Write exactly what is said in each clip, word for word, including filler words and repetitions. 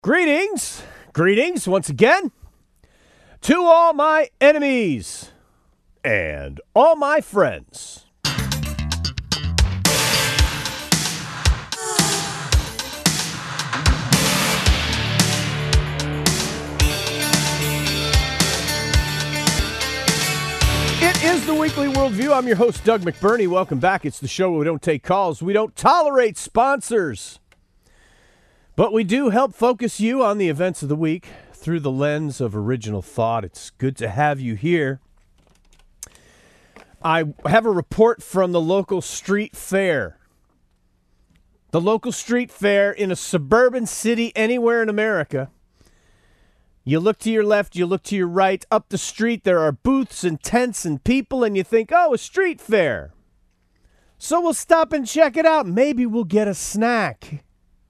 Greetings, greetings once again to all my enemies and all my friends. It is the Weekly Worldview. I'm your host, Doug McBurney. Welcome back. It's the show where we don't take calls. We don't tolerate sponsors. But we do help focus you on the events of the week through the lens of original thought. It's good to have you here. I have a report from the local street fair. The local street fair in a suburban city anywhere in America. You look to your left, you look to your right. Up the street, there are booths and tents and people, and you think, oh, a street fair. So we'll stop and check it out. Maybe we'll get a snack.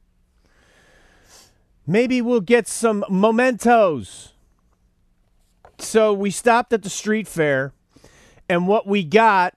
Maybe we'll get some mementos. So we stopped at the street fair, and what we got,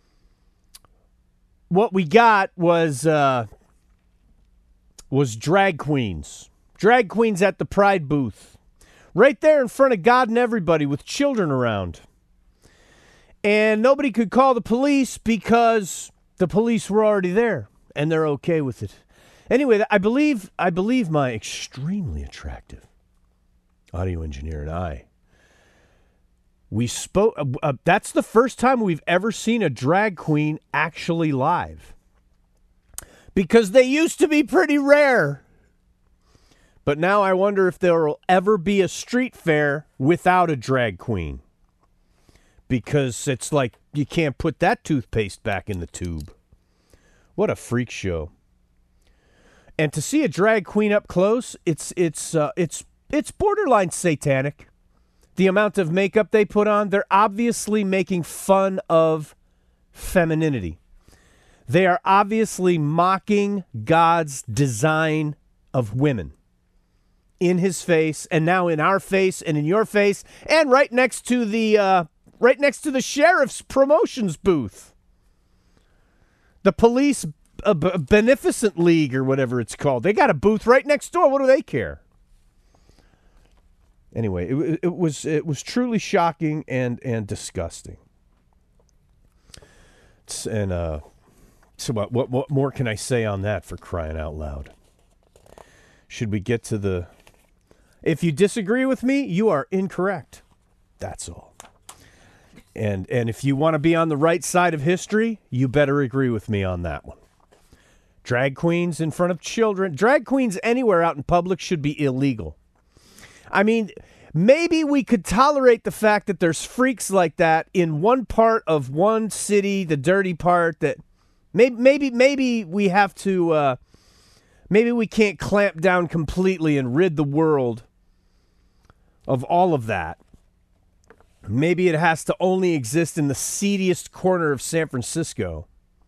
what we got was uh, was drag queens. Drag queens at the Pride booth. Right there in front of God and everybody with children around. And nobody could call the police because the police were already there, and they're okay with it. Anyway, I believe I believe my extremely attractive audio engineer and I, we spoke. Uh, uh, that's the first time we've ever seen a drag queen actually live, because they used to be pretty rare. But now I wonder if there will ever be a street fair without a drag queen, because it's like you can't put that toothpaste back in the tube. What a freak show. And to see a drag queen up close, it's it's uh, it's it's borderline satanic. The amount of makeup they put on, they're obviously making fun of femininity. They are obviously mocking God's design of women in his face, and now in our face, and in your face, and right next to the uh, right next to the sheriff's promotions booth. The police A b- beneficent league or whatever it's called. They got a booth right next door. What do they care? Anyway, it, it was it was truly shocking and and disgusting. It's, and uh, so what, what what more can I say on that, for crying out loud? Should we get to the? If you disagree with me, you are incorrect. That's all. And and if you want to be on the right side of history, you better agree with me on that one. Drag queens in front of children. Drag queens anywhere out in public should be illegal. I mean, maybe we could tolerate the fact that there's freaks like that in one part of one city, the dirty part, that maybe maybe maybe we have to, uh, maybe we can't clamp down completely and rid the world of all of that. Maybe it has to only exist in the seediest corner of San Francisco.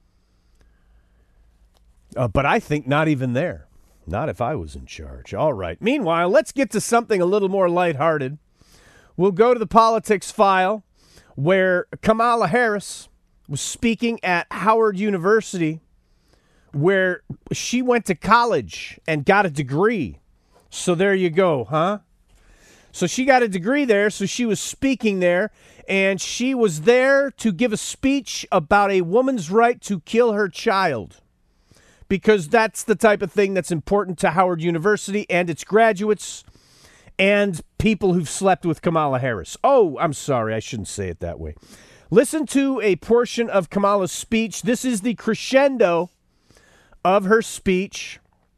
Uh, but I think not even there. Not if I was in charge. All right. Meanwhile, let's get to something a little more lighthearted. We'll go to the politics file, where Kamala Harris was speaking at Howard University, where she went to college and got a degree. So there you go, huh? So she got a degree there, so she was speaking there, and she was there to give a speech about a woman's right to kill her child. Because that's the type of thing that's important to Howard University and its graduates and people who've slept with Kamala Harris. Oh, I'm sorry, I shouldn't say it that way. Listen to a portion of Kamala's speech. This is the crescendo of her speech.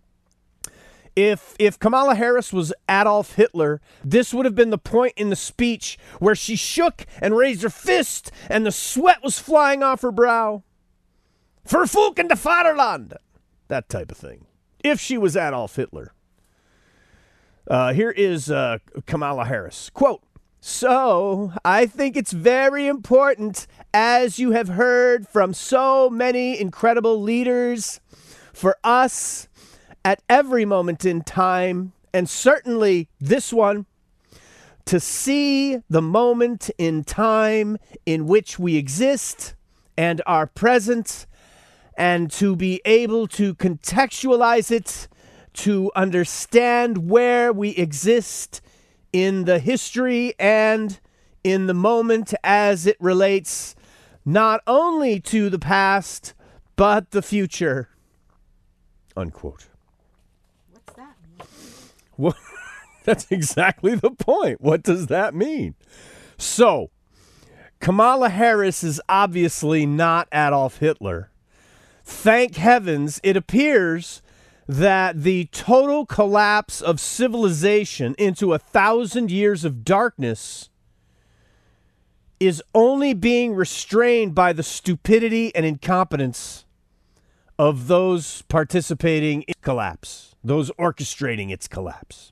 If if Kamala Harris was Adolf Hitler, this would have been the point in the speech where she shook and raised her fist and the sweat was flying off her brow. Verfluchen de Vaterland! That type of thing. If she was Adolf Hitler. Uh, here is uh, Kamala Harris. Quote, "So, I think it's very important, as you have heard from so many incredible leaders, for us at every moment in time, and certainly this one, to see the moment in time in which we exist and are present, and to be able to contextualize it to understand where we exist in the history and in the moment as it relates not only to the past, but the future. Unquote. What's that mean? Well, that's exactly the point. What does that mean? So, Kamala Harris is obviously not Adolf Hitler. Thank heavens, it appears that the total collapse of civilization into a thousand years of darkness is only being restrained by the stupidity and incompetence of those participating in its collapse, those orchestrating its collapse.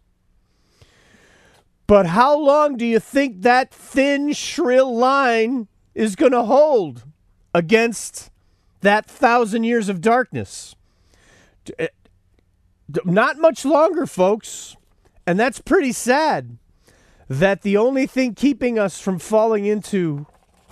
But how long do you think that thin, shrill line is going to hold against that thousand years of darkness? Not much longer, folks. And that's pretty sad that the only thing keeping us from falling into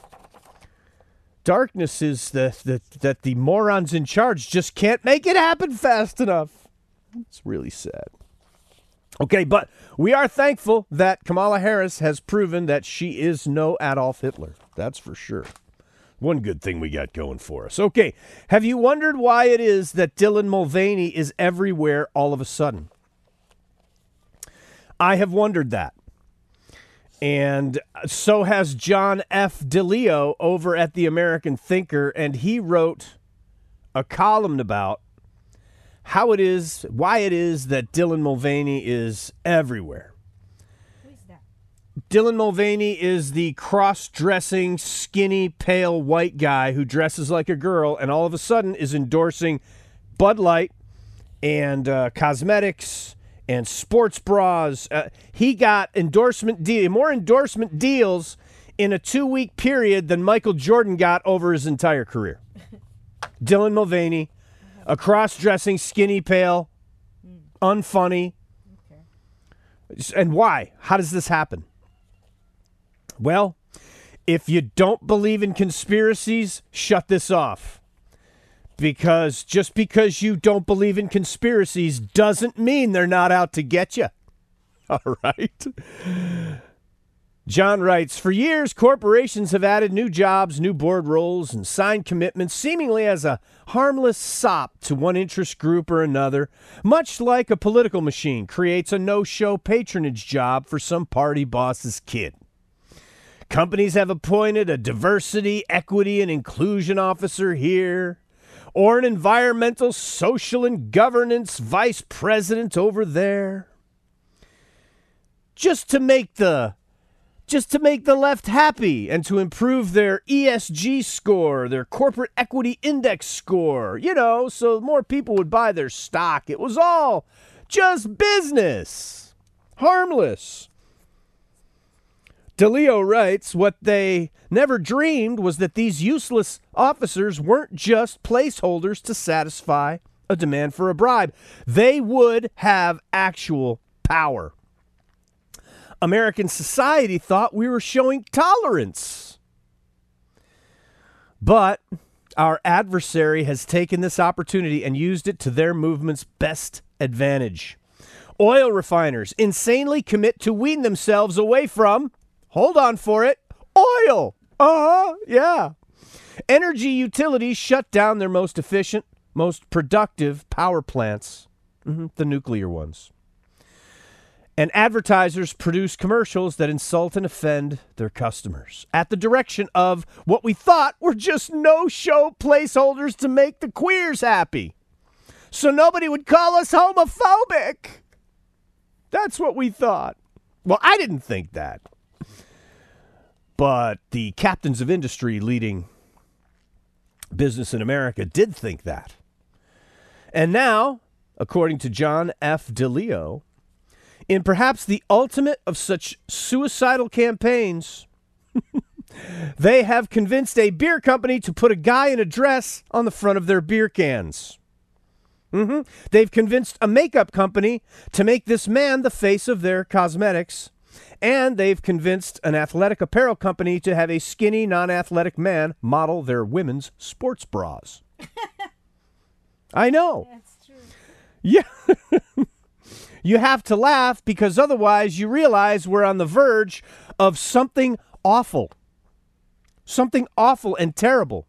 darkness is that, that, that the morons in charge just can't make it happen fast enough. It's really sad. Okay, but we are thankful that Kamala Harris has proven that she is no Adolf Hitler. That's for sure. One good thing we got going for us. Okay, have you wondered why it is that Dylan Mulvaney is everywhere all of a sudden? I have wondered that. And so has John F. DeLeo over at the American Thinker, and he wrote a column about how it is, why it is that Dylan Mulvaney is everywhere. Who is that? Dylan Mulvaney is the cross-dressing, skinny, pale white guy who dresses like a girl and all of a sudden is endorsing Bud Light and uh, cosmetics and sports bras. Uh, he got endorsement deal, more endorsement deals in a two-week period than Michael Jordan got over his entire career. Dylan Mulvaney, a cross-dressing, skinny, pale, unfunny. Okay. And why? How does this happen? Well, if you don't believe in conspiracies, shut this off. Because just because you don't believe in conspiracies doesn't mean they're not out to get you. All right? John writes, for years, corporations have added new jobs, new board roles, and signed commitments seemingly as a harmless sop to one interest group or another, much like a political machine creates a no-show patronage job for some party boss's kid. Companies have appointed a diversity, equity, and inclusion officer here, or an environmental, social, and governance vice president over there, just to make the just to make the left happy and to improve their E S G score, their corporate equity index score, you know, so more people would buy their stock. It was all just business, harmless. DeLeo writes, what they never dreamed was that these useless officers weren't just placeholders to satisfy a demand for a bribe. They would have actual power. American society thought we were showing tolerance. But our adversary has taken this opportunity and used it to their movement's best advantage. Oil refiners insanely commit to wean themselves away from, hold on for it, oil. Uh-huh, yeah. Energy utilities shut down their most efficient, most productive power plants, mm-hmm, the nuclear ones. And advertisers produce commercials that insult and offend their customers at the direction of what we thought were just no-show placeholders to make the queers happy. So nobody would call us homophobic. That's what we thought. Well, I didn't think that. But the captains of industry leading business in America did think that. And now, according to John F. DeLeo, in perhaps the ultimate of such suicidal campaigns, they have convinced a beer company to put a guy in a dress on the front of their beer cans. Mm-hmm. They've convinced a makeup company to make this man the face of their cosmetics. And they've convinced an athletic apparel company to have a skinny, non-athletic man model their women's sports bras. I know. That's true. Yeah. You have to laugh because otherwise you realize we're on the verge of something awful. Something awful and terrible.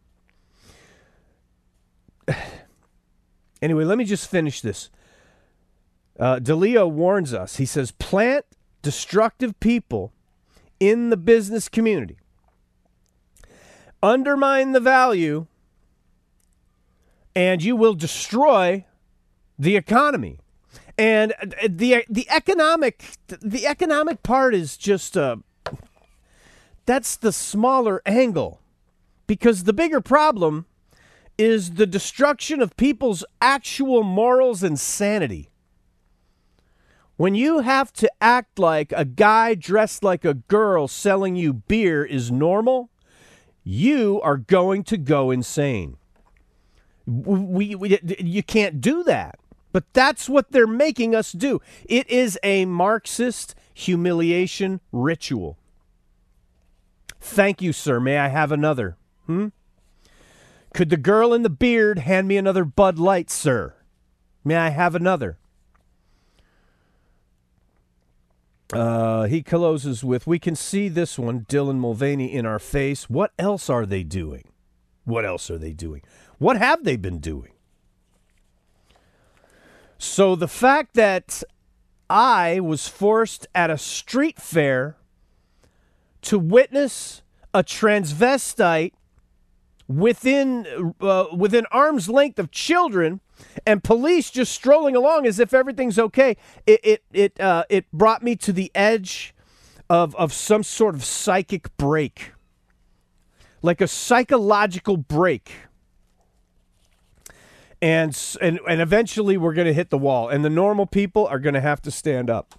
Anyway, let me just finish this. Uh, DeLeo warns us. He says, plant destructive people in the business community. Undermine the value, and you will destroy the economy. And the the economic the economic part is just uh, that's the smaller angle, because the bigger problem is the destruction of people's actual morals and sanity. When you have to act like a guy dressed like a girl selling you beer is normal, you are going to go insane. We, we you can't do that. But that's what they're making us do. It is a Marxist humiliation ritual. Thank you, sir. May I have another? Hmm? Could the girl in the beard hand me another Bud Light, sir? May I have another? Uh, he closes with, we can see this one, Dylan Mulvaney, in our face. What else are they doing? What else are they doing? What have they been doing? So the fact that I was forced at a street fair to witness a transvestite within uh, within arm's length of children and police just strolling along as if everything's okay, it it it uh, it brought me to the edge of of some sort of psychic break, like a psychological break. And, and and eventually we're going to hit the wall, and the normal people are going to have to stand up.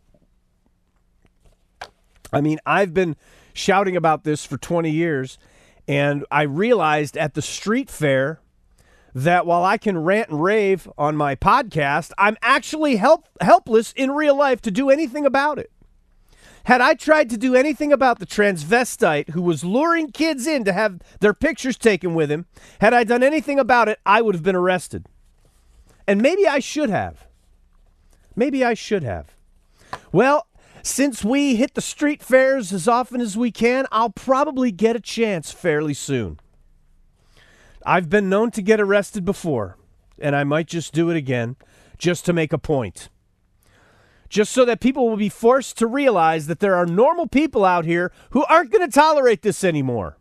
I mean, I've been shouting about this for twenty years, and I realized at the street fair that while I can rant and rave on my podcast, I'm actually help, helpless in real life to do anything about it. Had I tried to do anything about the transvestite who was luring kids in to have their pictures taken with him, had I done anything about it, I would have been arrested. And maybe I should have. Maybe I should have. Well, since we hit the street fairs as often as we can, I'll probably get a chance fairly soon. I've been known to get arrested before, and I might just do it again, just to make a point. Just so that people will be forced to realize that there are normal people out here who aren't going to tolerate this anymore.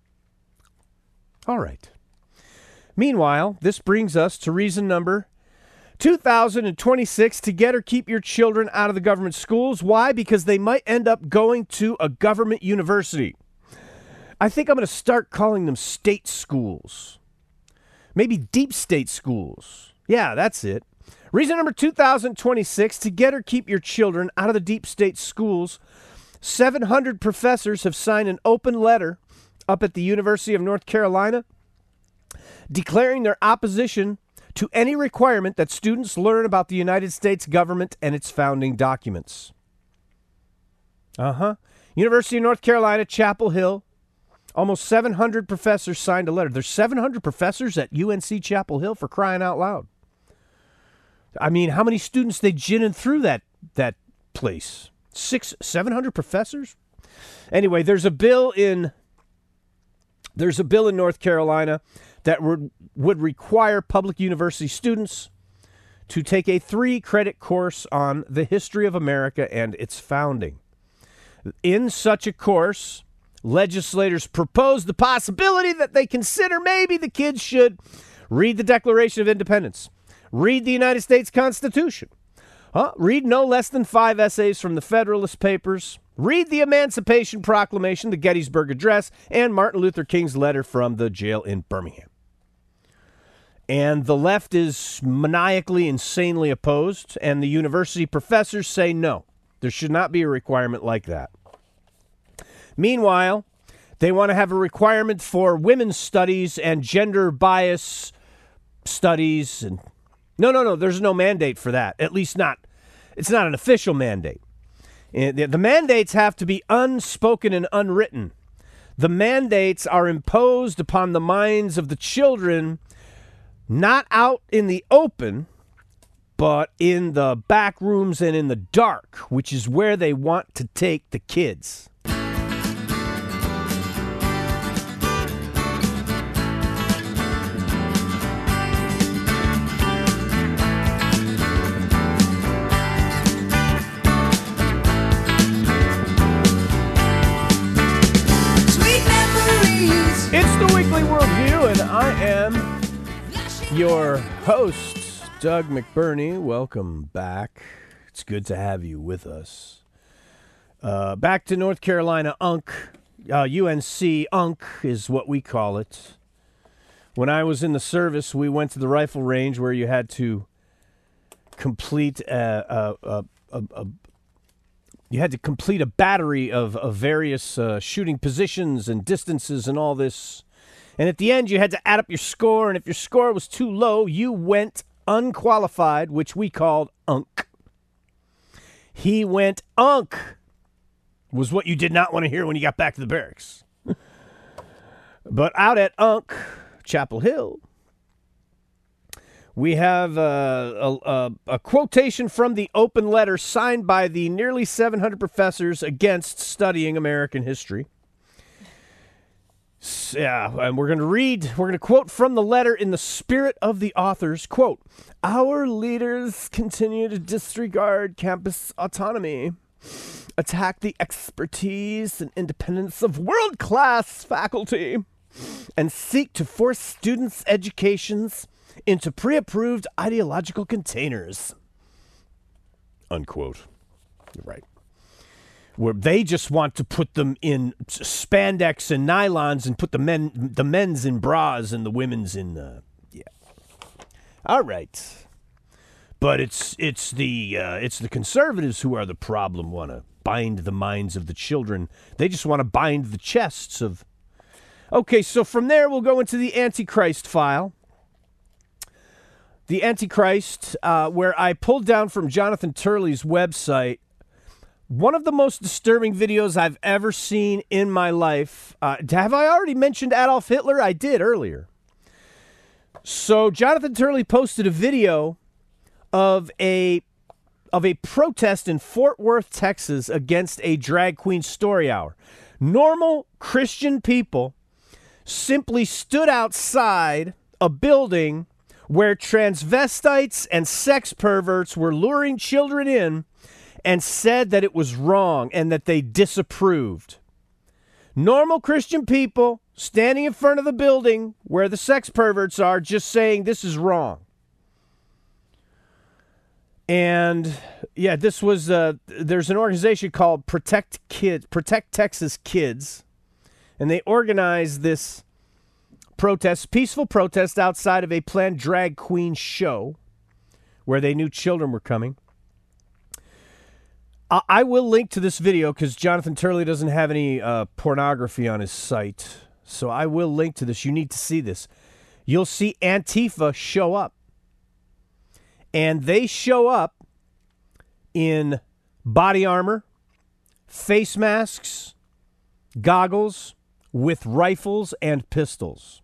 All right. Meanwhile, this brings us to reason number two thousand twenty-six to get or keep your children out of the government schools. Why? Because they might end up going to a government university. I think I'm going to start calling them state schools. Maybe deep state schools. Yeah, that's it. Reason number two thousand twenty-six to get or keep your children out of the deep state schools. seven hundred professors have signed an open letter up at the University of North Carolina declaring their opposition to any requirement that students learn about the United States government and its founding documents. Uh-huh. University of North Carolina, Chapel Hill. Almost seven hundred professors signed a letter. There's seven hundred professors at U N C Chapel Hill, for crying out loud. I mean, how many students they ginning through that that place? Six, seven hundred professors? Anyway, there's a bill in there's a bill in North Carolina that would would require public university students to take a three-credit course on the history of America and its founding. In such a course, legislators proposed the possibility that they consider maybe the kids should read the Declaration of Independence, read the United States Constitution, huh? read no less than five essays from the Federalist Papers, read the Emancipation Proclamation, the Gettysburg Address, and Martin Luther King's letter from the jail in Birmingham. And the left is maniacally, insanely opposed, and the university professors say no, there should not be a requirement like that. Meanwhile, they want to have a requirement for women's studies and gender bias studies. And no, no, no, there's no mandate for that. At least not, it's not an official mandate. The mandates have to be unspoken and unwritten. The mandates are imposed upon the minds of the children, not out in the open, but in the back rooms and in the dark, which is where they want to take the kids. It's the Weekly Worldview, and I am your host, Doug McBurney. Welcome back. It's good to have you with us. Uh, back to North Carolina, U N C. Uh, U N C, U N C is what we call it. When I was in the service, we went to the rifle range where you had to complete a, a, a, a, a You had to complete a battery of, of various uh, shooting positions and distances and all this. And at the end, you had to add up your score. And if your score was too low, you went unqualified, which we called U N C. He went U N C, was what you did not want to hear when you got back to the barracks. But out at U N C, Chapel Hill, we have uh, a, a, a quotation from the open letter signed by the nearly seven hundred professors against studying American history. So, yeah, and we're going to read, we're going to quote from the letter in the spirit of the authors. Quote, "Our leaders continue to disregard campus autonomy, attack the expertise and independence of world-class faculty, and seek to force students' educations into pre-approved ideological containers." Unquote. You're right. Where they just want to put them in spandex and nylons and put the men, the men's in bras and the women's in, uh, yeah. All right. But it's it's the uh, it's the conservatives who are the problem. Want to bind the minds of the children. They just want to bind the chests of. Okay, so from there we'll go into the Antichrist file. The Antichrist, uh, where I pulled down from Jonathan Turley's website one of the most disturbing videos I've ever seen in my life. Uh, have I already mentioned Adolf Hitler? I did earlier. So Jonathan Turley posted a video of a of a protest in Fort Worth, Texas, against a drag queen story hour. Normal Christian people simply stood outside a building where transvestites and sex perverts were luring children in and said that it was wrong and that they disapproved. Normal Christian people standing in front of the building where the sex perverts are, just saying this is wrong. And yeah, this was, uh, there's an organization called Protect Kids, Protect Texas Kids, and they organized this protest, peaceful protest outside of a planned drag queen show where they knew children were coming. I, I will link to this video because Jonathan Turley doesn't have any uh, pornography on his site. So I will link to this. You need to see this. You'll see Antifa show up. And they show up in body armor, face masks, goggles, with rifles and pistols.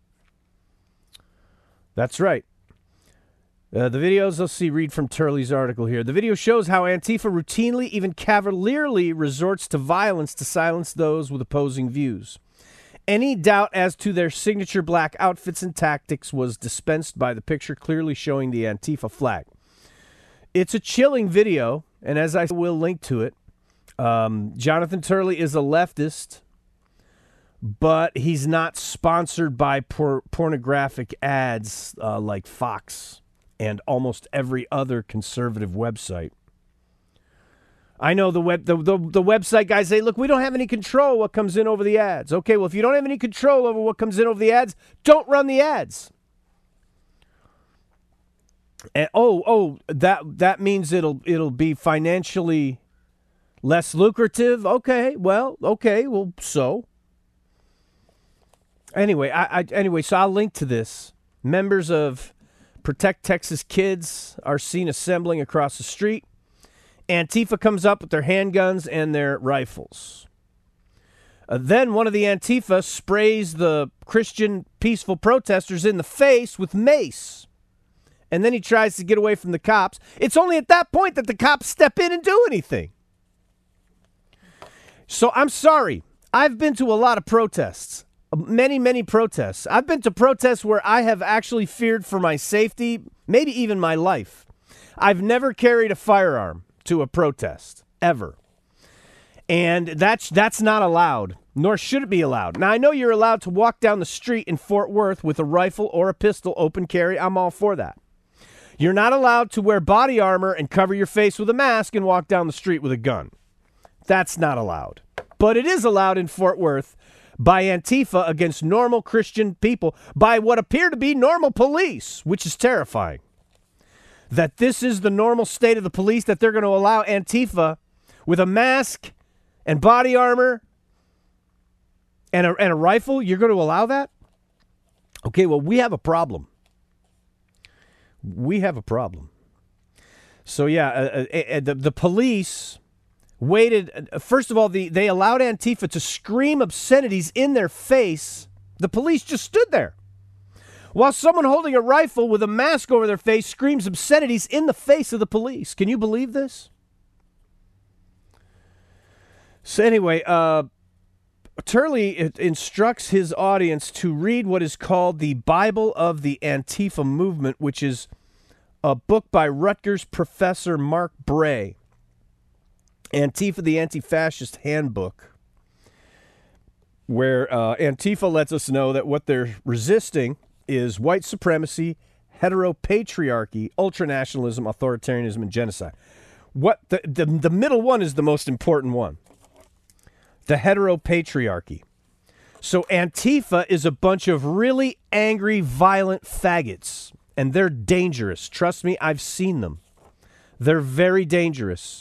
That's right. Uh, the videos, let's see, read from Turley's article here. The video shows how Antifa routinely, even cavalierly, resorts to violence to silence those with opposing views. Any doubt as to their signature black outfits and tactics was dispensed by the picture clearly showing the Antifa flag. It's a chilling video, and as I will link to it, um, Jonathan Turley is a leftist, but he's not sponsored by por- pornographic ads uh, like Fox and almost every other conservative website. I know the web the, the the website guys say, look, we don't have any control what comes in over the ads. Okay, well, if you don't have any control over what comes in over the ads, don't run the ads. And oh, oh, that that means it'll it'll be financially less lucrative. Okay, well, okay, well, so anyway, I, I anyway, so I'll link to this. Members of Protect Texas Kids are seen assembling across the street. Antifa comes up with their handguns and their rifles. Uh, then one of the Antifa sprays the Christian peaceful protesters in the face with mace and then he tries to get away from the cops. It's only at that point that the cops step in and do anything. So I'm sorry. I've been to a lot of protests, many, many protests. I've been to protests where I have actually feared for my safety, maybe even my life. I've never carried a firearm to a protest, ever. And that's that's not allowed, nor should it be allowed. Now, I know you're allowed to walk down the street in Fort Worth with a rifle or a pistol, open carry. I'm all for that. You're not allowed to wear body armor and cover your face with a mask and walk down the street with a gun. That's not allowed. But it is allowed in Fort Worth by Antifa against normal Christian people, by what appear to be normal police, which is terrifying. That this is the normal state of the police, that they're going to allow Antifa with a mask and body armor and a, and a rifle. You're going to allow that? Okay, well, we have a problem. We have a problem. So, yeah, uh, uh, uh, the, the police waited. Uh, first of all, the, they allowed Antifa to scream obscenities in their face. The police just stood there while someone holding a rifle with a mask over their face screams obscenities in the face of the police. Can you believe this? So anyway, uh, Turley instructs his audience to read what is called the Bible of the Antifa Movement, which is a book by Rutgers professor Mark Bray. Antifa, the Anti-Fascist Handbook, where uh, Antifa lets us know that what they're resisting is white supremacy, heteropatriarchy, ultranationalism, authoritarianism, and genocide. What the, the the middle one is the most important one. The heteropatriarchy. So Antifa is a bunch of really angry, violent faggots, and they're dangerous. Trust me, I've seen them. They're very dangerous.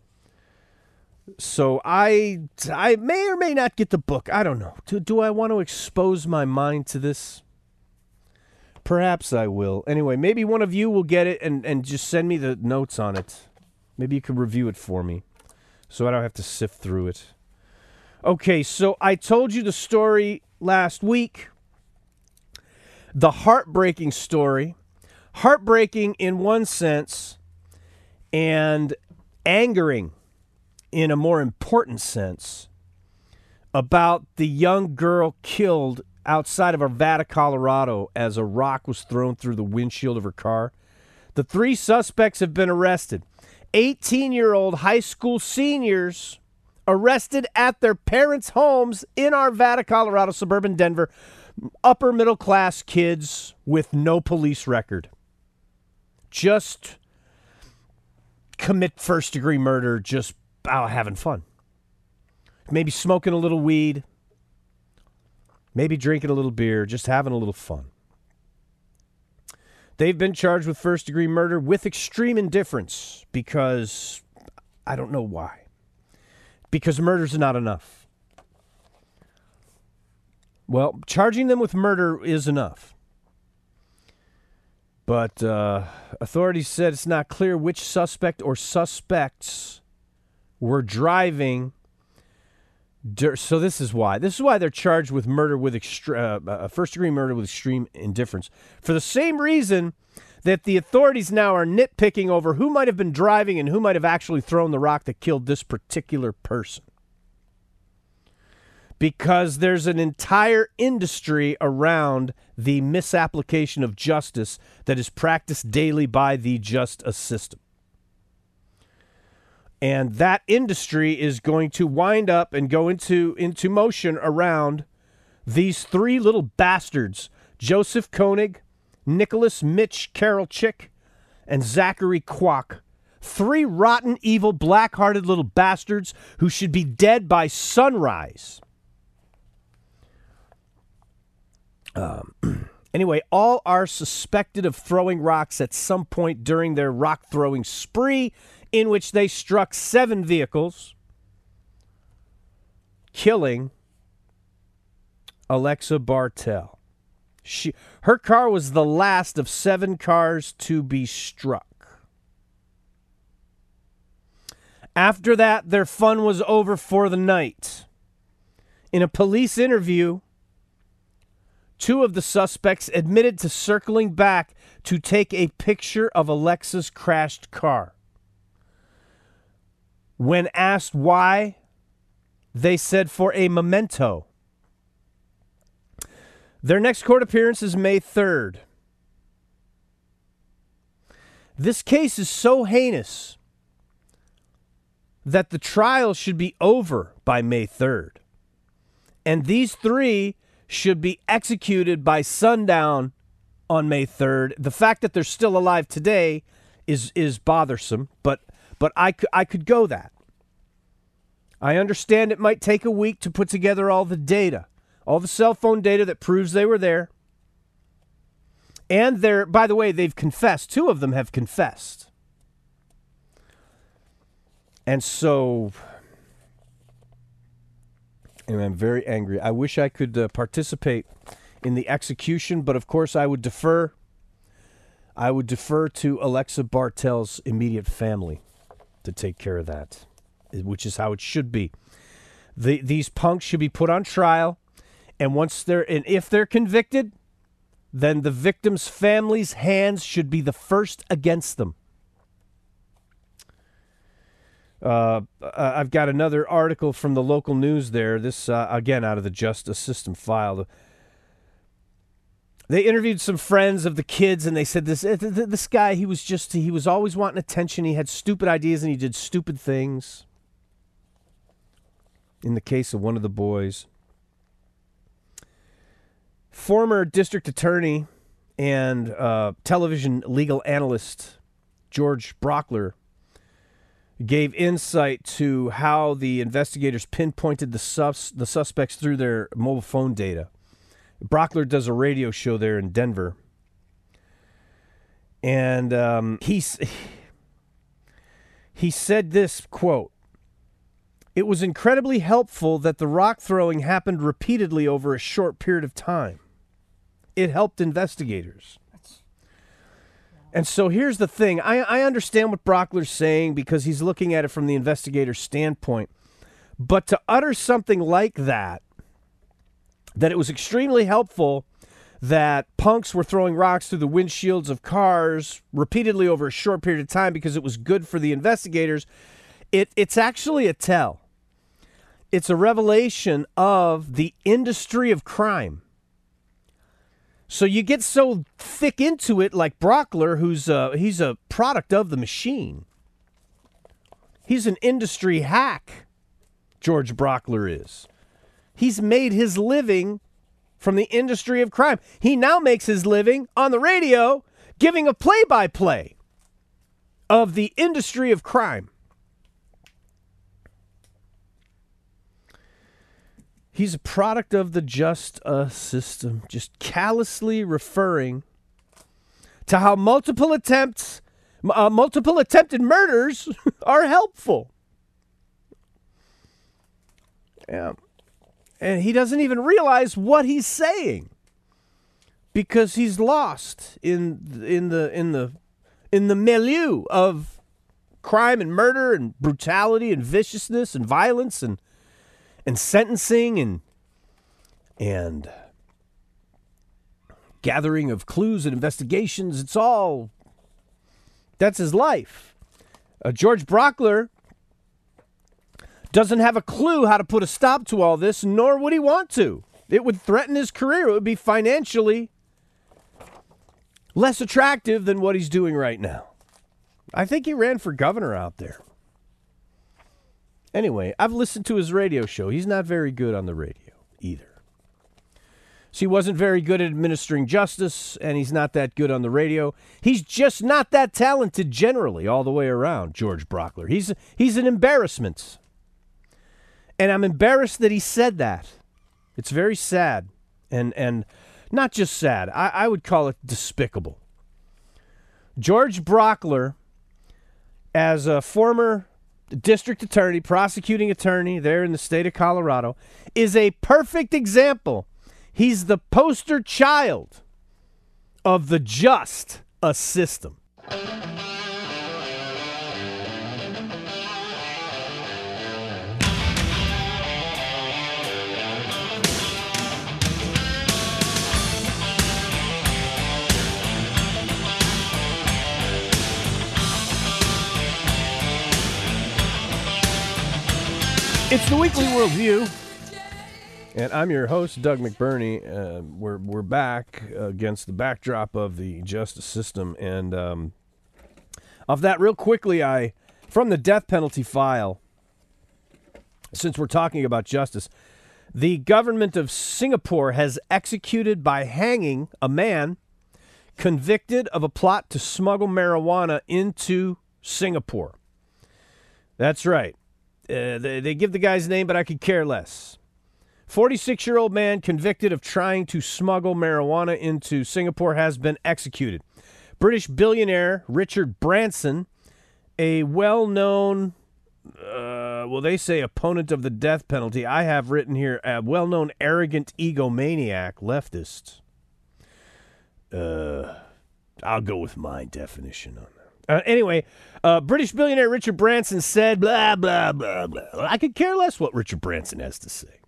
So I, I may or may not get the book. I don't know. Do, do I want to expose my mind to this? Perhaps I will. Anyway, maybe one of you will get it and, and just send me the notes on it. Maybe you could review it for me so I don't have to sift through it. Okay, so I told you the story last week. The heartbreaking story. Heartbreaking in one sense and angering in a more important sense about the young girl killed outside of Arvada, Colorado, as a rock was thrown through the windshield of her car. The three suspects have been arrested. eighteen-year-old high school seniors arrested at their parents' homes in Arvada, Colorado, suburban Denver. Upper middle class kids with no police record. Just commit first degree murder, just out having fun. Maybe smoking a little weed. Maybe drinking a little beer, just having a little fun. They've been charged with first degree murder with extreme indifference because I don't know why. Because murder's not enough. Well, charging them with murder is enough. But uh, authorities said it's not clear which suspect or suspects were driving. Dur- so this is why. This is why they're charged with murder with extre- uh, first-degree murder with extreme indifference. For the same reason that the authorities now are nitpicking over who might have been driving and who might have actually thrown the rock that killed this particular person. Because there's an entire industry around the misapplication of justice that is practiced daily by the justice system. And that industry is going to wind up and go into, into motion around these three little bastards, Joseph Koenig, Nicholas Mitch Karolchik, and Zachary Kwok. Three rotten, evil, black-hearted little bastards who should be dead by sunrise. Um, anyway, all are suspected of throwing rocks at some point during their rock-throwing spree, in which they struck seven vehicles, killing Alexa Bartel. She, her car was the last of seven cars to be struck. After that, their fun was over for the night. In a police interview, Two of the suspects admitted to circling back to take a picture of Alexa's crashed car. When asked why, they said for a memento. Their next court appearance is May third. This case is so heinous that the trial should be over by May third. And these three should be executed by sundown on May third. The fact that they're still alive today is is bothersome, but but I could, I could go that. I understand it might take a week to put together all the data, all the cell phone data that proves they were there. And they're, by the way, they've confessed. Two of them have confessed. And so, and I'm very angry. I wish I could uh, participate in the execution, but of course I would defer. I would defer to Alexa Bartel's immediate family to take care of that, which is how it should be. The, these punks should be put on trial, and once they're, and if they're convicted, then the victim's family's hands should be the first against them. Uh, I've got another article from the local news there. This, uh, again, out of the Justice System file. They interviewed some friends of the kids, and they said this this guy, he was just, he was always wanting attention. He had stupid ideas, and he did stupid things. In the case of one of the boys. Former district attorney and uh, television legal analyst George Brockler gave insight to how the investigators pinpointed the sus- the suspects through their mobile phone data. Brockler does a radio show there in Denver. And um, he's, he said this, quote, "It was incredibly helpful that the rock throwing happened repeatedly over a short period of time. It helped investigators." And so here's the thing. I, I understand what Brockler's saying because he's looking at it from the investigator's standpoint. But to utter something like that, that it was extremely helpful that punks were throwing rocks through the windshields of cars repeatedly over a short period of time because it was good for the investigators, it, it's actually a tell. It's a revelation of the industry of crime. So you get so thick into it, like Brockler, who's a, he's a product of the machine. He's an industry hack, George Brockler is. He's made his living from the industry of crime. He now makes his living on the radio giving a play-by-play of the industry of crime. He's a product of the just uh, system, just callously referring to how multiple attempts, uh, multiple attempted murders are helpful. Yeah. And he doesn't even realize what he's saying because he's lost in in the in the in the milieu of crime and murder and brutality and viciousness and violence and and sentencing and and gathering of clues and investigations. It's all, that's his life. Uh, George Brockler doesn't have a clue how to put a stop to all this, nor would he want to. It would threaten his career. It would be financially less attractive than what he's doing right now. I think he ran for governor out there. Anyway, I've listened to his radio show. He's not very good on the radio either. So he wasn't very good at administering justice, and he's not that good on the radio. He's just not that talented generally all the way around, George Brockler. He's, he's an embarrassment. And I'm embarrassed that he said that. It's very sad. And and not just sad. I, I would call it despicable. George Brockler, as a former district attorney, prosecuting attorney there in the state of Colorado, is a perfect example. He's the poster child of the just a system. It's the Weekly Worldview, and I'm your host, Doug McBurney. Uh, we're we're back against the backdrop of the justice system, and um, of that, real quickly, I from the death penalty file. Since we're talking about justice, the government of Singapore has executed by hanging a man convicted of a plot to smuggle marijuana into Singapore. That's right. Uh, they, they give the guy's name, but I could care less. forty-six-year-old man convicted of trying to smuggle marijuana into Singapore has been executed. British billionaire Richard Branson, a well-known, uh, well, they say opponent of the death penalty. I have written here, a well-known arrogant egomaniac leftist. Uh, I'll go with my definition on that. Uh, anyway, uh, British billionaire Richard Branson said, blah, blah, blah, blah. I could care less what Richard Branson has to say.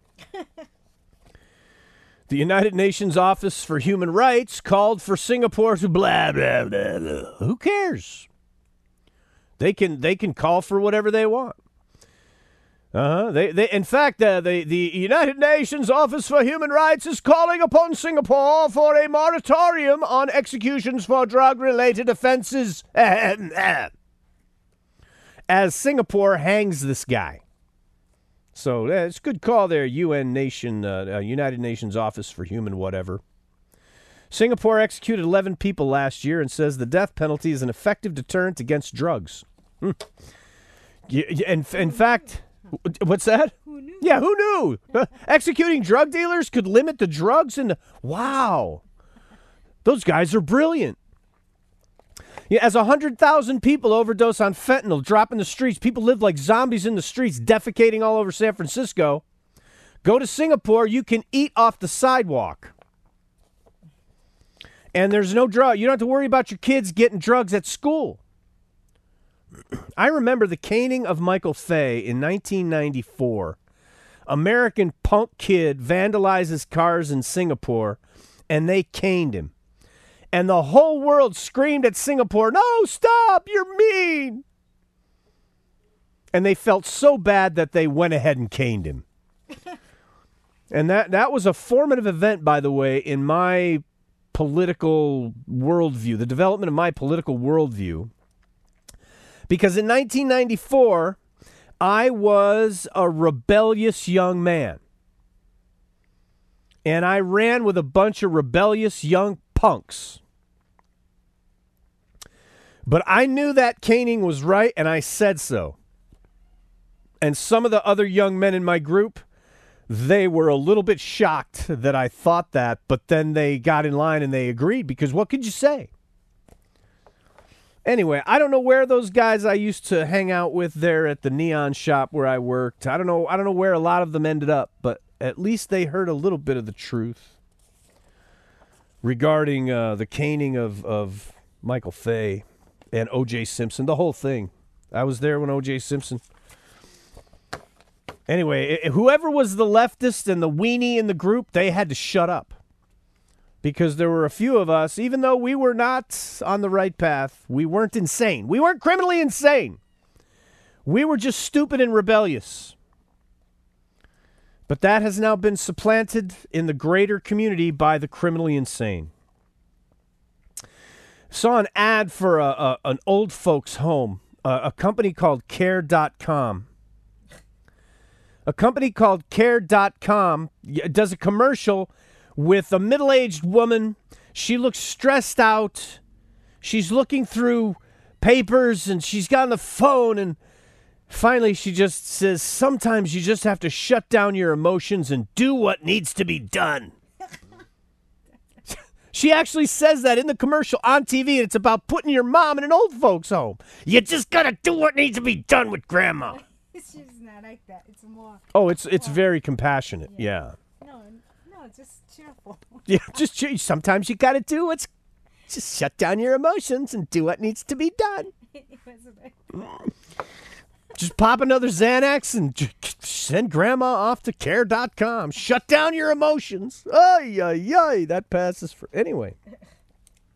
The United Nations Office for Human Rights called for Singapore to blah, blah, blah, blah. Who cares? They can they can call for whatever they want. Uh-huh. They, they, in fact, uh, the, the United Nations Office for Human Rights is calling upon Singapore for a moratorium on executions for drug-related offenses. As Singapore hangs this guy. So uh, it's a good call there, U N Nation, uh, uh, United Nations Office for Human whatever. Singapore executed eleven people last year and says the death penalty is an effective deterrent against drugs. Hmm. Y- y- in, in fact... What's that? Who knew? Yeah, who knew? Uh, executing drug dealers could limit the drugs and wow. Those guys are brilliant. Yeah, as one hundred thousand people overdose on fentanyl, drop in the streets, people live like zombies in the streets, defecating all over San Francisco. Go to Singapore, you can eat off the sidewalk. And there's no drug. You don't have to worry about your kids getting drugs at school. I remember the caning of Michael Fay in nineteen ninety-four. American punk kid vandalizes cars in Singapore, and they caned him. And the whole world screamed at Singapore, "No, stop, you're mean!" And they felt so bad that they went ahead and caned him. And that, that was a formative event, by the way, in my political worldview, the development of my political worldview. Because in nineteen ninety-four, I was a rebellious young man. And I ran with a bunch of rebellious young punks. But I knew that caning was right, and I said so. And some of the other young men in my group, they were a little bit shocked that I thought that, but then they got in line and they agreed, because what could you say? Anyway, I don't know where those guys I used to hang out with there at the neon shop where I worked. I don't know. I don't know where a lot of them ended up, but at least they heard a little bit of the truth regarding uh, the caning of, of Michael Fay and O J Simpson, the whole thing. I was there when O J Simpson. Anyway, it, whoever was the leftist and the weenie in the group, they had to shut up. Because there were a few of us, even though we were not on the right path, we weren't insane. We weren't criminally insane. We were just stupid and rebellious. But that has now been supplanted in the greater community by the criminally insane. Saw an ad for a, a, an old folks home, a, a company called care dot com. A company called care dot com does a commercial with a middle-aged woman. She looks stressed out. She's looking through papers, and she's got on the phone, and finally she just says, sometimes you just have to shut down your emotions and do what needs to be done. She actually says that in the commercial on T V, and it's about putting your mom in an old folks home. You just got to do what needs to be done with grandma. It's just not like that. It's more. Oh, it's it's very compassionate, yeah. yeah. No, no, just cheerful. Yeah, just cheer- sometimes you got to do what's just shut down your emotions and do what needs to be done. Just pop another Xanax and j- send grandma off to care dot com. Shut down your emotions. Ay, ay, ay. That passes for... Anyway.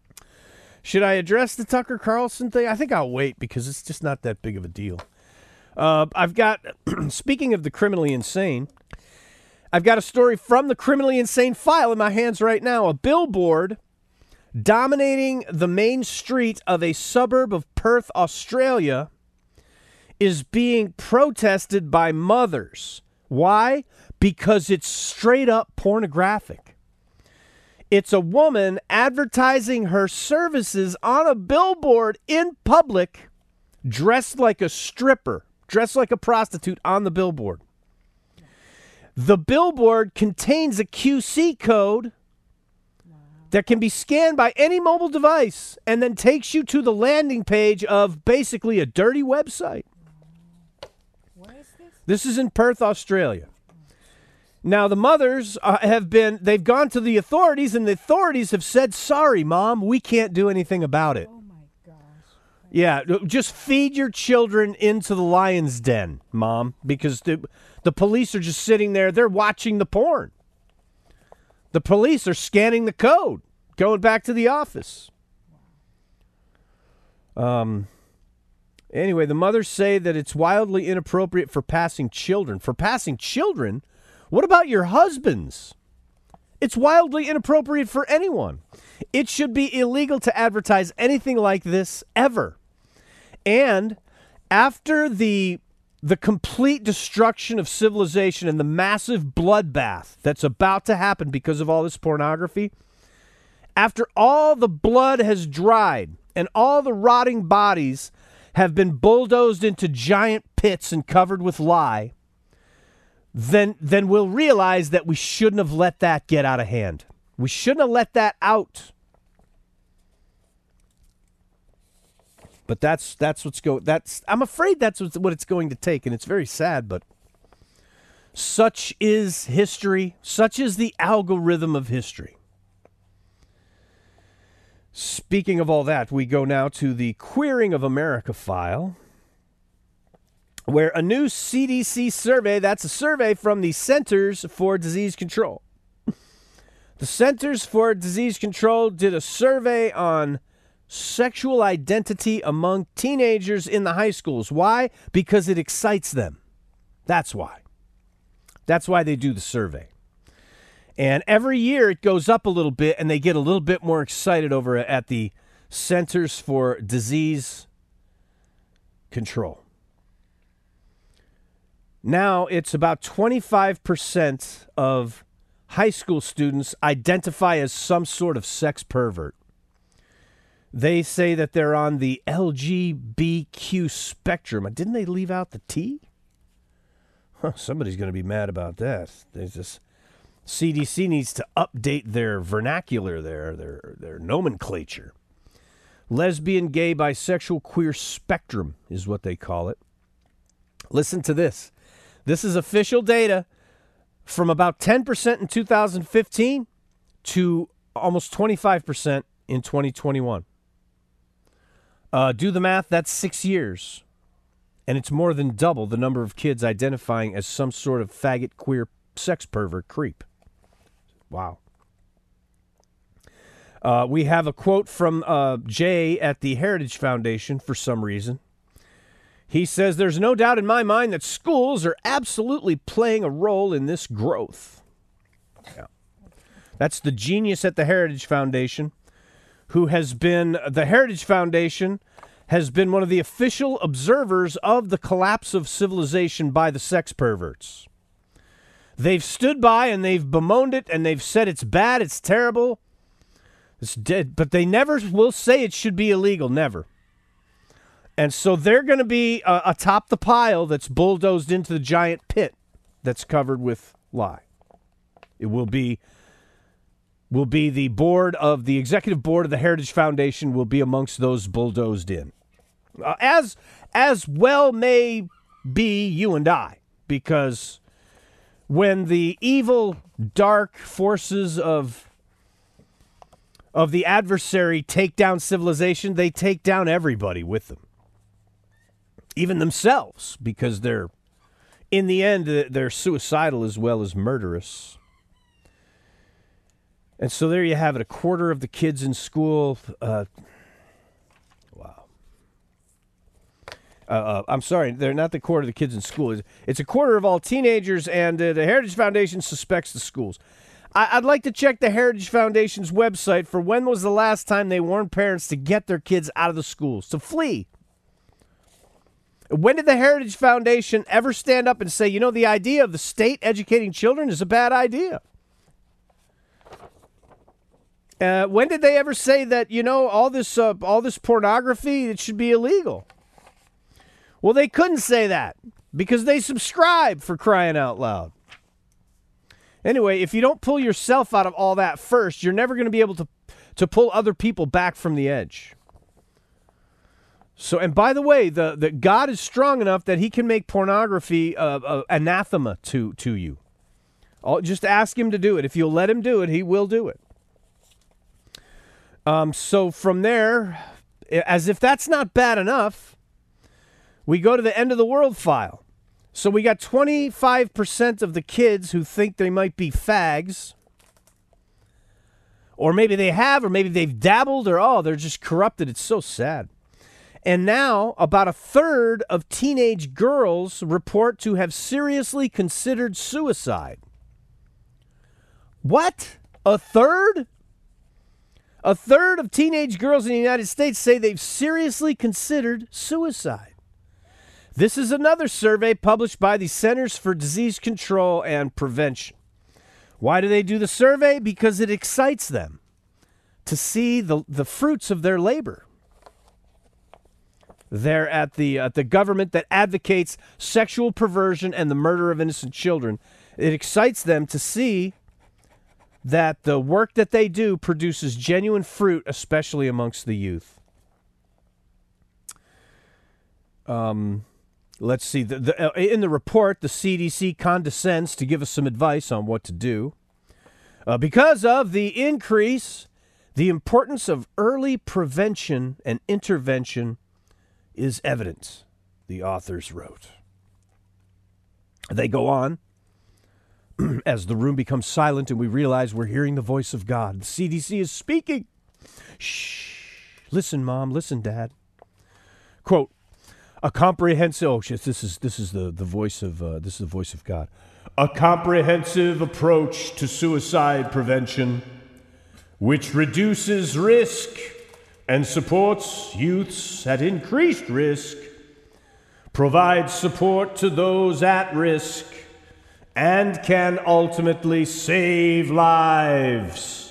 Should I address the Tucker Carlson thing? I think I'll wait because it's just not that big of a deal. Uh, I've got, speaking of the criminally insane, I've got a story from the criminally insane file in my hands right now. A billboard dominating the main street of a suburb of Perth, Australia, is being protested by mothers. Why? Because it's straight up pornographic. It's a woman advertising her services on a billboard in public, dressed like a stripper, dressed like a prostitute on the billboard. The billboard contains a Q C code that can be scanned by any mobile device and then takes you to the landing page of basically a dirty website. Where is this? This is in Perth, Australia. Now, the mothers uh, have been, they've gone to the authorities, and the authorities have said, sorry, Mom, we can't do anything about it. Oh my gosh. Yeah, just feed your children into the lion's den, Mom, because the, the police are just sitting there. They're watching the porn. The police are scanning the code, going back to the office. Um. Anyway, the mothers say that it's wildly inappropriate for passing children. For passing children? What about your husbands? It's wildly inappropriate for anyone. It should be illegal to advertise anything like this ever. And after the the complete destruction of civilization and the massive bloodbath that's about to happen because of all this pornography, after all the blood has dried and all the rotting bodies have been bulldozed into giant pits and covered with lye, then then we'll realize that we shouldn't have let that get out of hand. We shouldn't have let that out. But that's that's what's go. That's I'm afraid that's what's, what it's going to take, and it's very sad. But such is history. Such is the algorithm of history. Speaking of all that, we go now to the Queering of America file, where a new C D C survey, that's a survey from the Centers for Disease Control. The Centers for Disease Control did a survey on sexual identity among teenagers in the high schools. Why? Because it excites them. That's why. That's why they do the survey. And every year it goes up a little bit, and they get a little bit more excited over it at the Centers for Disease Control. Now it's about twenty-five percent of high school students identify as some sort of sex pervert. They say that they're on the L G B T Q spectrum. Didn't they leave out the T? Huh, somebody's going to be mad about that. There's this C D C needs to update their vernacular there, their their nomenclature. Lesbian, gay, bisexual, queer spectrum is what they call it. Listen to this. This is official data from about ten percent in two thousand fifteen to almost twenty-five percent in twenty twenty-one. Uh, do the math, that's six years. And it's more than double the number of kids identifying as some sort of faggot, queer, sex pervert creep. Wow. Uh, we have a quote from uh, Jay at the Heritage Foundation for some reason. He says, "There's no doubt in my mind that schools are absolutely playing a role in this growth." Yeah. That's the genius at the Heritage Foundation, who has been, the Heritage Foundation has been one of the official observers of the collapse of civilization by the sex perverts. They've stood by and they've bemoaned it and they've said it's bad, it's terrible, it's dead, but they never will say it should be illegal, never. And so they're going to be uh, atop the pile that's bulldozed into the giant pit that's covered with lye. It will be will be the board of the executive board of the Heritage Foundation will be amongst those bulldozed in. Uh, as as well may be you and I, because when the evil, dark forces of of the adversary take down civilization, they take down everybody with them. Even themselves, because they're, in the end, they're suicidal as well as murderous. And so there you have it. A quarter of the kids in school. Uh, wow. Uh, uh, I'm sorry, they're not the quarter of the kids in school. It's, it's a quarter of all teenagers, and uh, the Heritage Foundation suspects the schools. I, I'd like to check the Heritage Foundation's website for when was the last time they warned parents to get their kids out of the schools, to flee. When did the Heritage Foundation ever stand up and say, you know, the idea of the state educating children is a bad idea? Uh, when did they ever say that, you know, all this uh, all this pornography, it should be illegal? Well, they couldn't say that because they subscribe, for crying out loud. Anyway, if you don't pull yourself out of all that first, you're never going to be able to, to pull other people back from the edge. So, and by the way, the, the God is strong enough that he can make pornography uh, uh, anathema to, to you. I'll just ask him to do it. If you'll let him do it, he will do it. Um, so from there, as if that's not bad enough, we go to the end of the world file. So we got twenty-five percent of the kids who think they might be fags. Or maybe they have, or maybe they've dabbled, or, oh, they're just corrupted. It's so sad. And now about a third of teenage girls report to have seriously considered suicide. What? A third? A third of teenage girls in the United States say they've seriously considered suicide. This is another survey published by the Centers for Disease Control and Prevention. Why do they do the survey? Because it excites them to see the, the fruits of their labor. They're at the, at the government that advocates sexual perversion and the murder of innocent children. It excites them to see that the work that they do produces genuine fruit, especially amongst the youth. Um, let's see. The, the, uh, in the report, the C D C condescends to give us some advice on what to do. Uh, because of the increase, the importance of early prevention and intervention is evident, the authors wrote. They go on. As the room becomes silent and we realize we're hearing the voice of God, the C D C is speaking. Shh. Listen, Mom. Listen, Dad. Quote, a comprehensive, oh, shit, this is, this is the, the voice of, uh, this is the voice of God. A comprehensive approach to suicide prevention, which reduces risk and supports youths at increased risk, provides support to those at risk, and can ultimately save lives.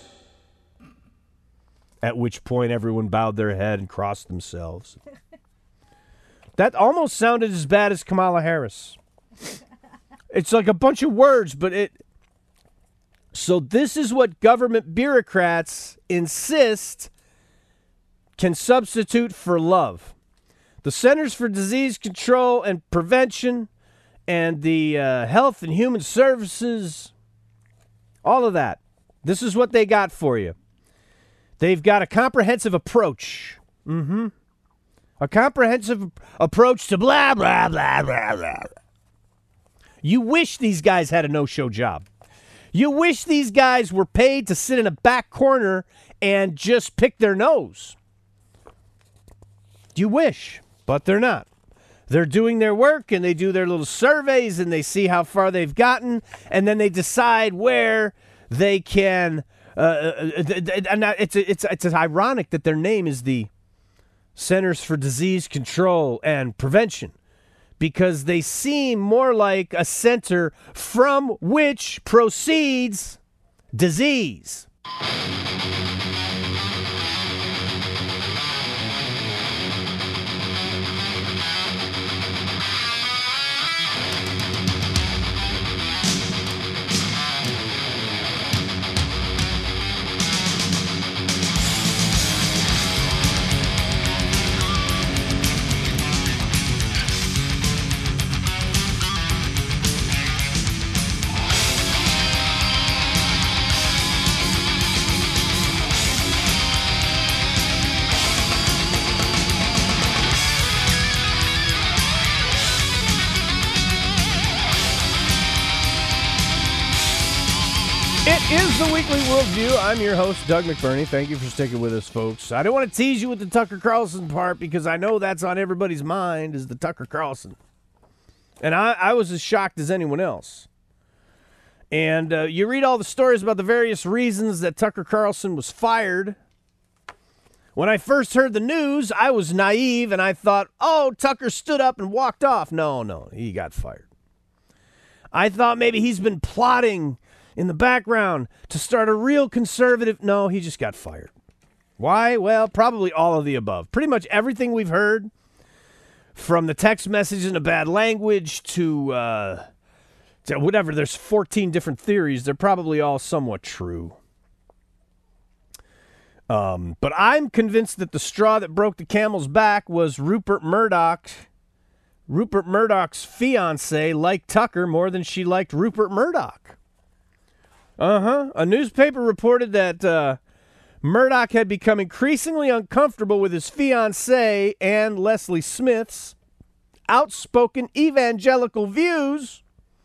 At which point everyone bowed their head and crossed themselves. That almost sounded as bad as Kamala Harris. It's like a bunch of words, but it... So this is what government bureaucrats insist can substitute for love. The Centers for Disease Control and Prevention and the uh, Health and Human Services, all of that. This is what they got for you. They've got a comprehensive approach. Mm-hmm. A comprehensive approach to blah, blah, blah, blah, blah. You wish these guys had a no-show job. You wish these guys were paid to sit in a back corner and just pick their nose. You wish, but they're not. They're doing their work, and they do their little surveys, and they see how far they've gotten, and then they decide where they can. Uh, and it's it's it's ironic that their name is the Centers for Disease Control and Prevention, because they seem more like a center from which proceeds disease. It is the Weekly Worldview. I'm your host, Doug McBurney. Thank you for sticking with us, folks. I don't want to tease you with the Tucker Carlson part because I know that's on everybody's mind is the Tucker Carlson. And I, I was as shocked as anyone else. And uh, you read all the stories about the various reasons that Tucker Carlson was fired. When I first heard the news, I was naive and I thought, oh, Tucker stood up and walked off. No, no, he got fired. I thought maybe he's been plotting in the background to start a real conservative. No, he just got fired. Why? Well, probably all of the above. Pretty much everything we've heard, from the text message in a bad language to, uh, to whatever. There's fourteen different theories. They're probably all somewhat true. Um, but I'm convinced that the straw that broke the camel's back was Rupert Murdoch. Rupert Murdoch's fiance liked Tucker more than she liked Rupert Murdoch. Uh-huh. A newspaper reported that uh, Murdoch had become increasingly uncomfortable with his fiancée, Anne Leslie Smith's, outspoken evangelical views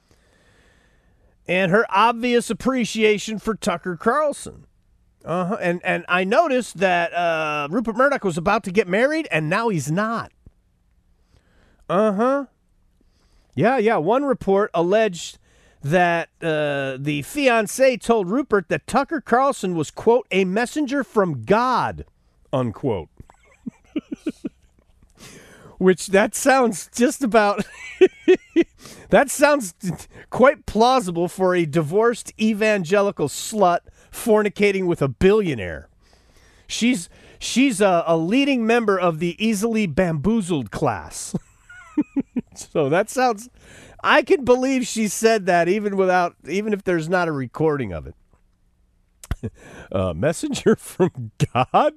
and her obvious appreciation for Tucker Carlson. Uh-huh. And, and I noticed that uh, Rupert Murdoch was about to get married, and now he's not. Uh-huh. Yeah, yeah. One report alleged that uh, the fiancé told Rupert that Tucker Carlson was, quote, a messenger from God, unquote. Which that sounds just about, that sounds quite plausible for a divorced evangelical slut fornicating with a billionaire. She's, she's a, a leading member of the easily bamboozled class. So that sounds... I can believe she said that even without, even if there's not a recording of it. uh, messenger from God?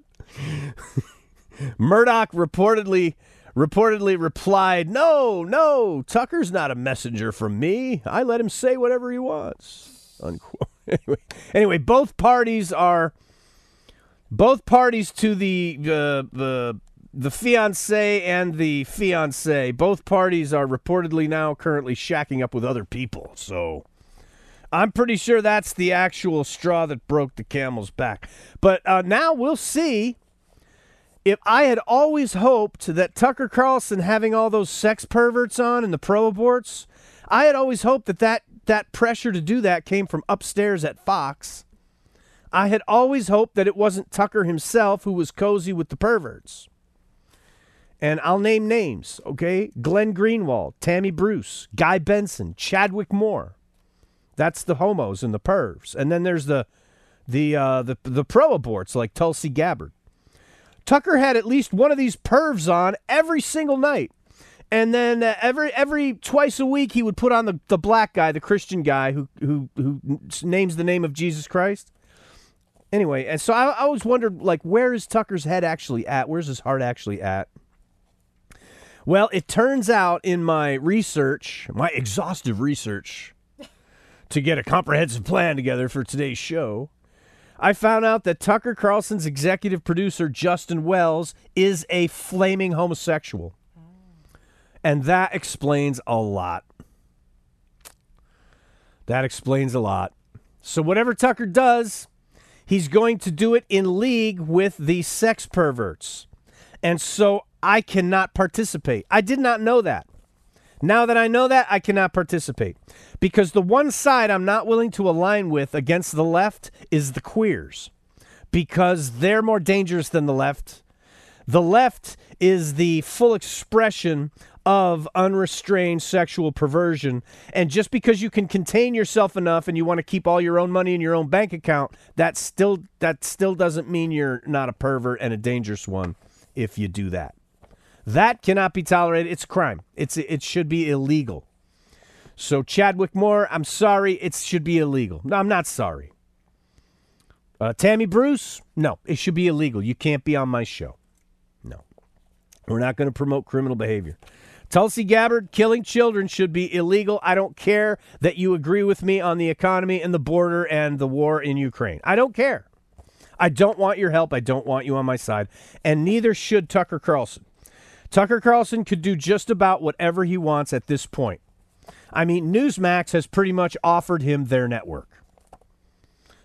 Murdoch reportedly reportedly replied, no, no, Tucker's not a messenger from me. I let him say whatever he wants. Unquote. Anyway, anyway, both parties are, both parties to the, uh, the, The fiancé and the fiancé, both parties are reportedly now currently shacking up with other people. So I'm pretty sure that's the actual straw that broke the camel's back. But uh, now we'll see. If I had always hoped that Tucker Carlson having all those sex perverts on and the pro-aborts, I had always hoped that, that that pressure to do that came from upstairs at Fox. I had always hoped that it wasn't Tucker himself who was cozy with the perverts. And I'll name names, okay? Glenn Greenwald, Tammy Bruce, Guy Benson, Chadwick Moore. That's the homos and the pervs. And then there's the the uh, the the pro-aborts like Tulsi Gabbard. Tucker had at least one of these pervs on every single night. And then uh, every every twice a week he would put on the, the black guy, the Christian guy who who who names the name of Jesus Christ. Anyway, and so I, I always wondered, like, where is Tucker's head actually at? Where's his heart actually at? Well, it turns out in my research, my exhaustive research, to get a comprehensive plan together for today's show, I found out that Tucker Carlson's executive producer, Justin Wells, is a flaming homosexual. And that explains a lot. That explains a lot. So whatever Tucker does, he's going to do it in league with the sex perverts. And so I cannot participate. I did not know that. Now that I know that, I cannot participate. Because the one side I'm not willing to align with against the left is the queers. Because they're more dangerous than the left. The left is the full expression of unrestrained sexual perversion. And just because you can contain yourself enough and you want to keep all your own money in your own bank account, that still that still doesn't mean you're not a pervert and a dangerous one if you do that. That cannot be tolerated. It's a crime. It's it should be illegal. So Chadwick Moore, I'm sorry, it should be illegal. No, I'm not sorry. Uh, Tammy Bruce, no, it should be illegal. You can't be on my show. No. We're not going to promote criminal behavior. Tulsi Gabbard, killing children should be illegal. I don't care that you agree with me on the economy and the border and the war in Ukraine. I don't care. I don't want your help. I don't want you on my side. And neither should Tucker Carlson. Tucker Carlson could do just about whatever he wants at this point. I mean, Newsmax has pretty much offered him their network.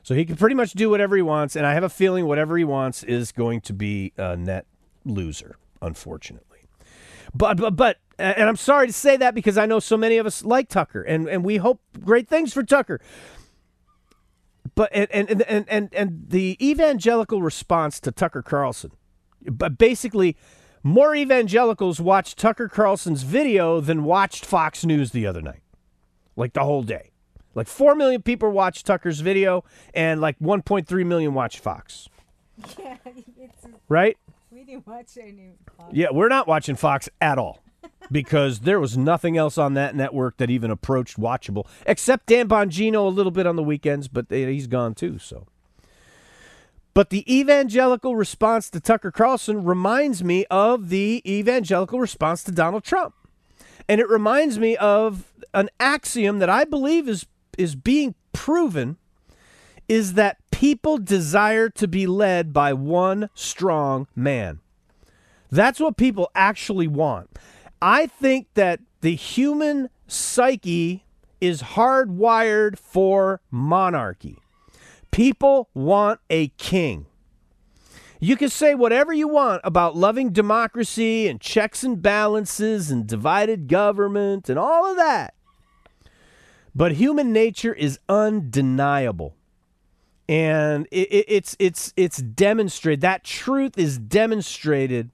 So he can pretty much do whatever he wants, and I have a feeling whatever he wants is going to be a net loser, unfortunately. But, but, but, and I'm sorry to say that because I know so many of us like Tucker, and, and we hope great things for Tucker. But, and, and, and, and, and the evangelical response to Tucker Carlson, but basically, more evangelicals watched Tucker Carlson's video than watched Fox News the other night, like the whole day. Like four million people watched Tucker's video, and like one point three million watched Fox. Yeah, it's right? We didn't watch any Fox. Yeah, we're not watching Fox at all because there was nothing else on that network that even approached watchable, except Dan Bongino a little bit on the weekends, but he's gone too, so. But the evangelical response to Tucker Carlson reminds me of the evangelical response to Donald Trump. And it reminds me of an axiom that I believe is is being proven, is that people desire to be led by one strong man. That's what people actually want. I think that the human psyche is hardwired for monarchy. People want a king. You can say whatever you want about loving democracy and checks and balances and divided government and all of that. But human nature is undeniable. And it, it, it's it's it's demonstrated. That truth is demonstrated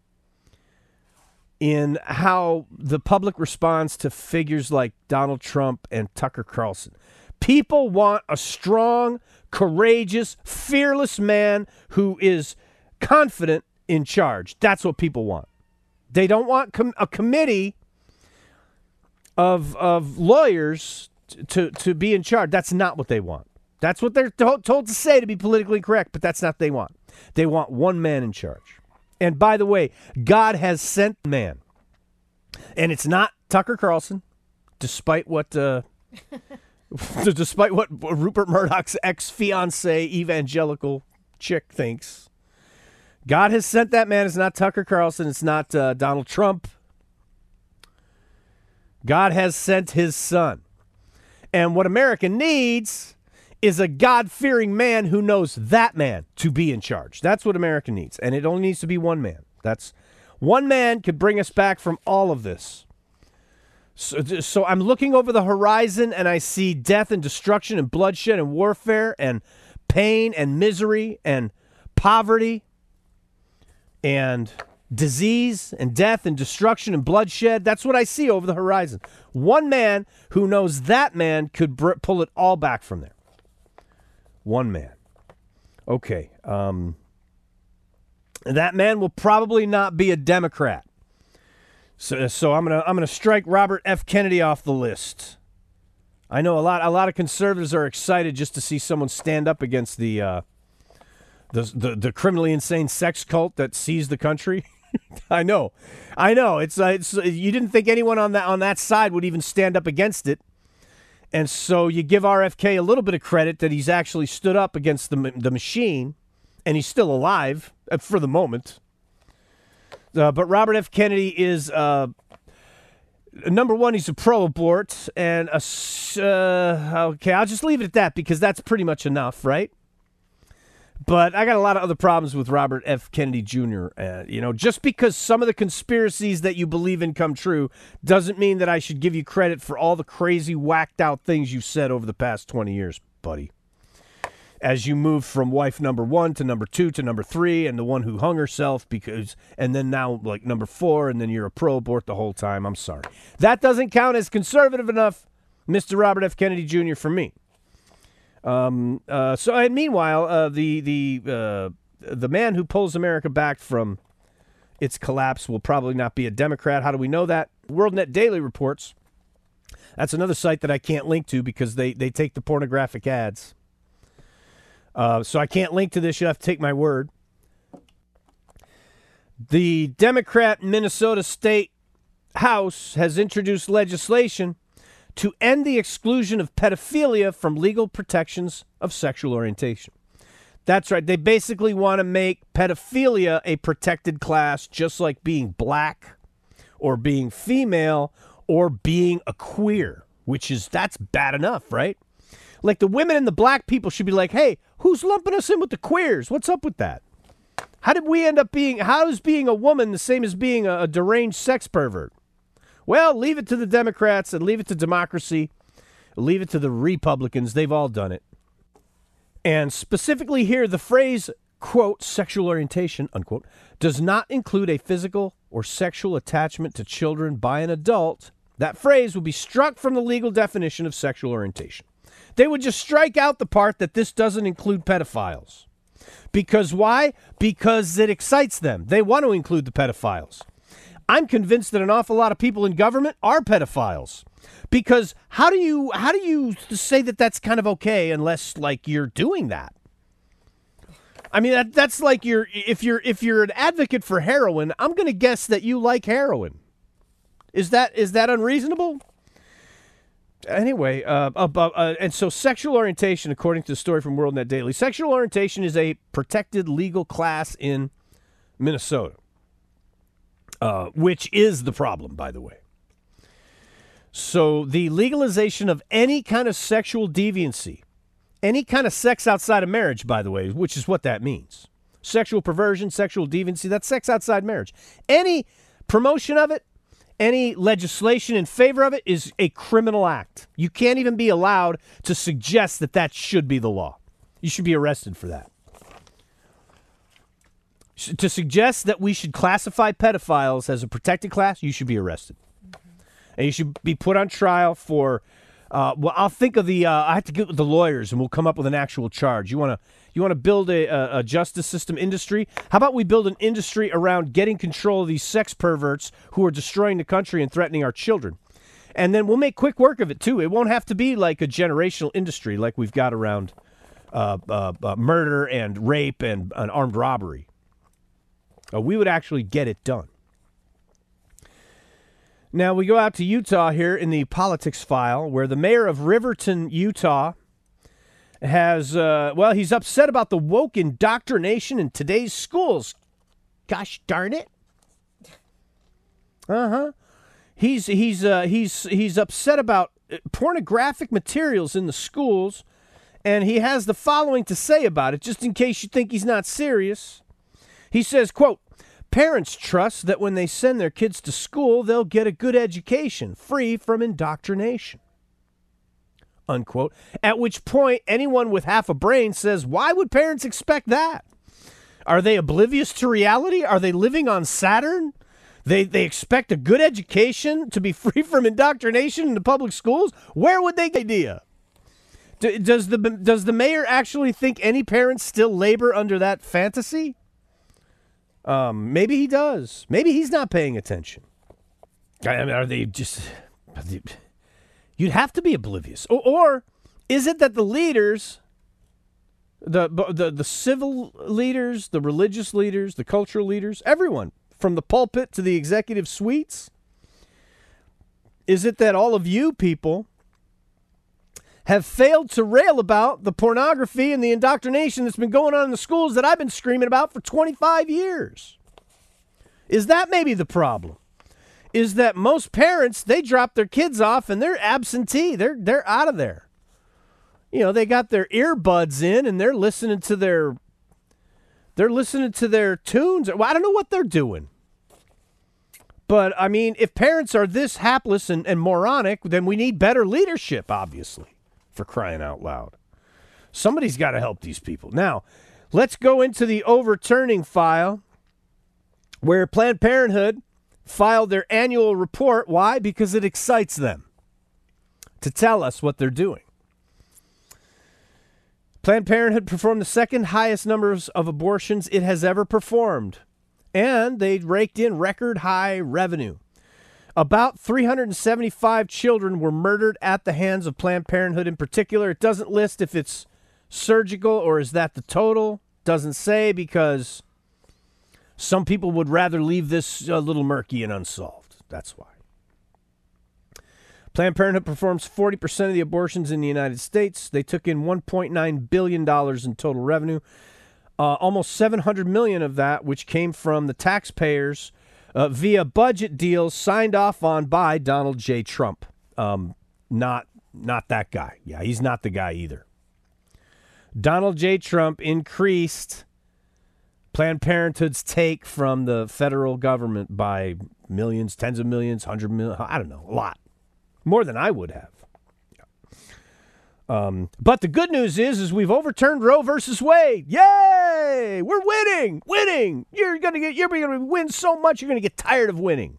in how the public responds to figures like Donald Trump and Tucker Carlson. People want a strong, courageous, fearless man who is confident in charge. That's what people want. They don't want com- a committee of of lawyers to, to be in charge. That's not what they want. That's what they're to- told to say to be politically correct, but that's not what they want. They want one man in charge. And by the way, God has sent man. And it's not Tucker Carlson, despite what uh, despite what Rupert Murdoch's ex-fiancée evangelical chick thinks. God has sent that man. It's not Tucker Carlson. It's not uh, Donald Trump. God has sent his son. And what America needs is a God-fearing man who knows that man to be in charge. That's what America needs. And it only needs to be one man. That's one man could bring us back from all of this. So, so I'm looking over the horizon and I see death and destruction and bloodshed and warfare and pain and misery and poverty and disease and death and destruction and bloodshed. That's what I see over the horizon. One man who knows that man could br- pull it all back from there. One man. Okay. Um, that man will probably not be a Democrat. So, so I'm gonna I'm gonna strike Robert F. Kennedy off the list. I know a lot a lot of conservatives are excited just to see someone stand up against the uh, the, the the criminally insane sex cult that seized the country. I know, I know. It's, uh, it's you didn't think anyone on that on that side would even stand up against it, and so you give R F K a little bit of credit that he's actually stood up against the the machine, and he's still alive for the moment. Uh, but Robert F. Kennedy is uh, number one. He's a pro-abort, and a, uh, okay, I'll just leave it at that because that's pretty much enough, right? But I got a lot of other problems with Robert F. Kennedy Junior Uh, you know, just because some of the conspiracies that you believe in come true doesn't mean that I should give you credit for all the crazy, whacked-out things you've said over the past twenty years, buddy. As you move from wife number one to number two to number three and the one who hung herself because, and then now like number four, and then you're a pro-abort the whole time. I'm sorry. That doesn't count as conservative enough, Mister Robert F. Kennedy Junior for me. Um, uh, so, and meanwhile, uh, the the uh, the man who pulls America back from its collapse will probably not be a Democrat. How do we know that? WorldNet Daily reports. That's another site that I can't link to because they, they take the pornographic ads. Uh, so I can't link to this. You have to take my word. The Democrat Minnesota State House has introduced legislation to end the exclusion of pedophilia from legal protections of sexual orientation. That's right. They basically want to make pedophilia a protected class, just like being black or being female or being a queer, which is, that's bad enough, right? Like the women and the black people should be like, hey, who's lumping us in with the queers? What's up with that? How did we end up being, how is being a woman the same as being a, a deranged sex pervert? Well, leave it to the Democrats and leave it to democracy. Leave it to the Republicans. They've all done it. And specifically here, the phrase, quote, sexual orientation, unquote, does not include a physical or sexual attachment to children by an adult. That phrase would be struck from the legal definition of sexual orientation. They would just strike out the part that this doesn't include pedophiles. Because why? Because it excites them. They want to include the pedophiles. I'm convinced that an awful lot of people in government are pedophiles. Because how do you how do you say that that's kind of okay unless like you're doing that? I mean that that's like you're if you're if you're an advocate for heroin, I'm going to guess that you like heroin. Is that is that unreasonable? Anyway, uh, uh, uh, and so sexual orientation, according to the story from WorldNet Daily, sexual orientation is a protected legal class in Minnesota, uh, which is the problem, by the way. So the legalization of any kind of sexual deviancy, any kind of sex outside of marriage, by the way, which is what that means. Sexual perversion, sexual deviancy, that's sex outside marriage. Any promotion of it, any legislation in favor of it is a criminal act. You can't even be allowed to suggest that that should be the law. You should be arrested for that. To suggest that we should classify pedophiles as a protected class, you should be arrested. And you should be put on trial for, uh, well, I'll think of the, uh, I have to get with the lawyers and we'll come up with an actual charge. You want to you want to build a, a, a justice system industry? How about we build an industry around getting control of these sex perverts who are destroying the country and threatening our children? And then we'll make quick work of it, too. It won't have to be like a generational industry like we've got around uh, uh, uh, murder and rape and, and armed robbery. Uh, we would actually get it done. Now, we go out to Utah here in the politics file where the mayor of Riverton, Utah, has, uh, well, he's upset about the woke indoctrination in today's schools. Gosh darn it. Uh-huh. He's, he's, uh, he's, he's upset about pornographic materials in the schools, and he has the following to say about it, just in case you think he's not serious. He says, quote, parents trust that when they send their kids to school, they'll get a good education, free from indoctrination. Unquote. At which point, anyone with half a brain says, why would parents expect that? Are they oblivious to reality? Are they living on Saturn? They they expect a good education to be free from indoctrination in the public schools? Where would they get the idea? D- does the does the mayor actually think any parents still labor under that fantasy? Um, maybe he does. Maybe he's not paying attention. I mean, are they just... Are they, you'd have to be oblivious. Or, or is it that the leaders, the, the the civil leaders, the religious leaders, the cultural leaders, everyone, from the pulpit to the executive suites, is it that all of you people have failed to rail about the pornography and the indoctrination that's been going on in the schools that I've been screaming about for twenty-five years? Is that maybe the problem? Is that most parents, they drop their kids off and they're absentee. They're they're out of there. You know, they got their earbuds in and they're listening to their they're listening to their tunes. Well, I don't know what they're doing. But, I mean, if parents are this hapless and, and moronic, then we need better leadership, obviously, for crying out loud. Somebody's got to help these people. Now, let's go into the overturning file where Planned Parenthood filed their annual report. Why? Because it excites them to tell us what they're doing. Planned Parenthood performed the second highest numbers of abortions it has ever performed, and they raked in record high revenue. About three hundred seventy-five children were murdered at the hands of Planned Parenthood in particular. It doesn't list if it's surgical or is that the total. Doesn't say because some people would rather leave this a little murky and unsolved. That's why. Planned Parenthood performs forty percent of the abortions in the United States. They took in one point nine billion dollars in total revenue. Uh, almost seven hundred million dollars of that, which came from the taxpayers uh, via budget deals signed off on by Donald J. Trump. Um, not not that guy. Yeah, he's not the guy either. Donald J. Trump increased Planned Parenthood's take from the federal government by millions, tens of millions, hundred million, I don't know, a lot. More than I would have. Um, but the good news is, is we've overturned Roe versus Wade. Yay! We're winning, winning. You're gonna get, you're gonna win so much, you're gonna get tired of winning.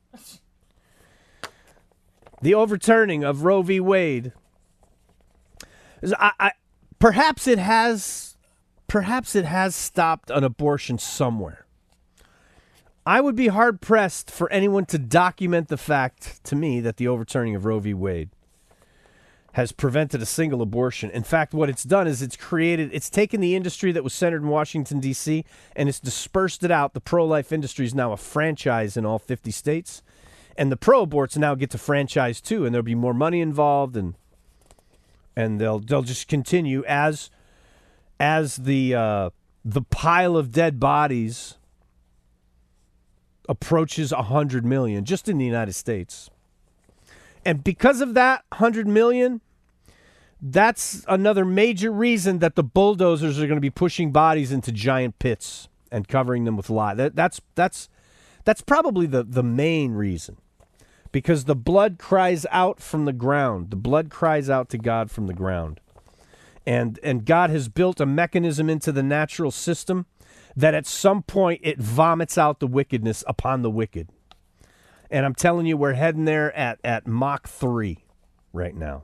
The overturning of Roe v. Wade. Is, I, I, perhaps it has, perhaps it has stopped an abortion somewhere. I would be hard pressed for anyone to document the fact to me that the overturning of Roe v. Wade has prevented a single abortion. In fact, what it's done is it's created, it's taken the industry that was centered in Washington, D C, and it's dispersed it out. The pro-life industry is now a franchise in all fifty states, and the pro-aborts now get to franchise too, and there'll be more money involved, and and they'll they'll just continue as as the uh, the pile of dead bodies approaches one hundred million just in the United States. And because of that one hundred million, that's another major reason that the bulldozers are going to be pushing bodies into giant pits and covering them with lye. That, that's that's that's probably the, the main reason. Because the blood cries out from the ground. The blood cries out to God from the ground. And and God has built a mechanism into the natural system that at some point it vomits out the wickedness upon the wicked. And I'm telling you, we're heading there at, at Mach three right now.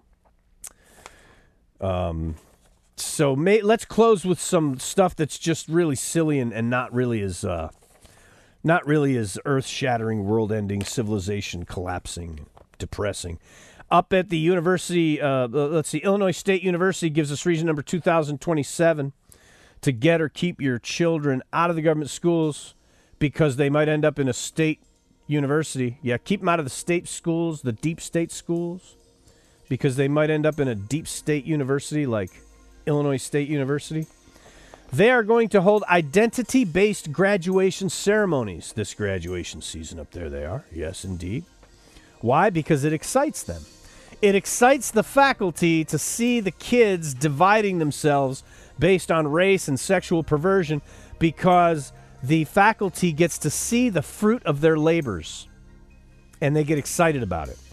Um, so may, let's close with some stuff that's just really silly and, and not really as uh, not really as earth-shattering, world-ending, civilization collapsing, depressing. Up at the university, uh, let's see, Illinois State University gives us reason number two thousand twenty-seven to get or keep your children out of the government schools because they might end up in a state university. Yeah, keep them out of the state schools, the deep state schools, because they might end up in a deep state university like Illinois State University. They are going to hold identity-based graduation ceremonies this graduation season up there. They are. Yes, indeed. Why? Because it excites them. It excites the faculty to see the kids dividing themselves based on race and sexual perversion because the faculty gets to see the fruit of their labors, and they get excited about it.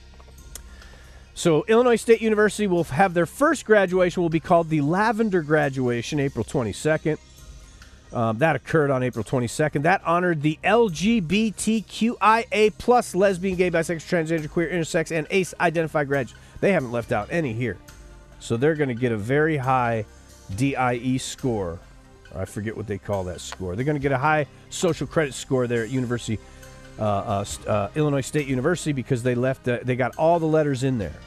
So Illinois State University will have their first graduation, will be called the Lavender Graduation, April twenty-second. Um, that occurred on April twenty-second. That honored the L G B T Q I A plus lesbian, gay, bisexual, transgender, queer, intersex, and A C E-identified graduates. They haven't left out any here. So they're going to get a very high D I E score. I forget what they call that score. They're going to get a high social credit score there at University, uh, uh, uh, Illinois State University, because they left. Uh, they got all the letters in there.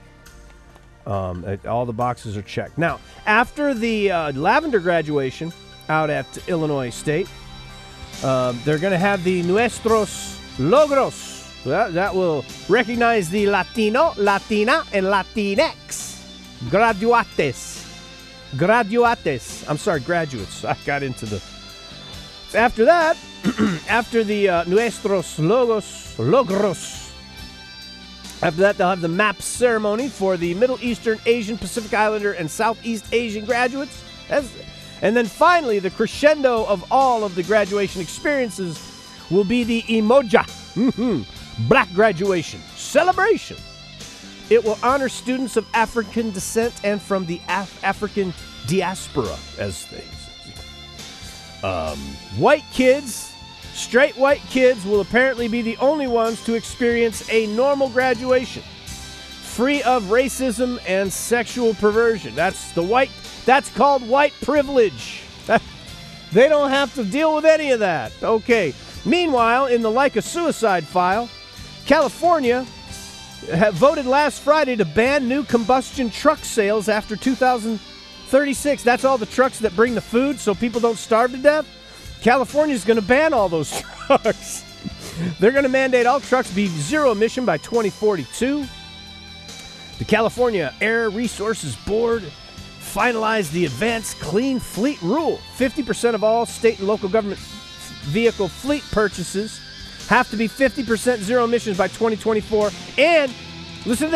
Um, all the boxes are checked. Now, after the uh, Lavender graduation out at Illinois State, uh, they're going to have the Nuestros Logros. That, that will recognize the Latino, Latina, and Latinx graduates. Graduates. I'm sorry, graduates. I got into the... After that, after the uh, Nuestros Logos, Logros, after that, they'll have the MAP ceremony for the Middle Eastern, Asian, Pacific Islander, and Southeast Asian graduates. That's, and then finally, the crescendo of all of the graduation experiences will be the Imoja mm-hmm, Black Graduation Celebration. It will honor students of African descent and from the Af- African diaspora, as they say. Um, white kids... Straight white kids will apparently be the only ones to experience a normal graduation, free of racism and sexual perversion. That's the white, that's called white privilege. They don't have to deal with any of that. Okay. Meanwhile, in the Like a Suicide file, California have voted last Friday to ban new combustion truck sales after two thousand thirty-six. That's all the trucks that bring the food so people don't starve to death. California's going to ban all those trucks. They're going to mandate all trucks be zero emission by twenty forty-two. The California Air Resources Board finalized the Advanced Clean Fleet Rule. fifty percent of all state and local government vehicle fleet purchases have to be fifty percent zero emissions by twenty twenty-four. And, listen to this,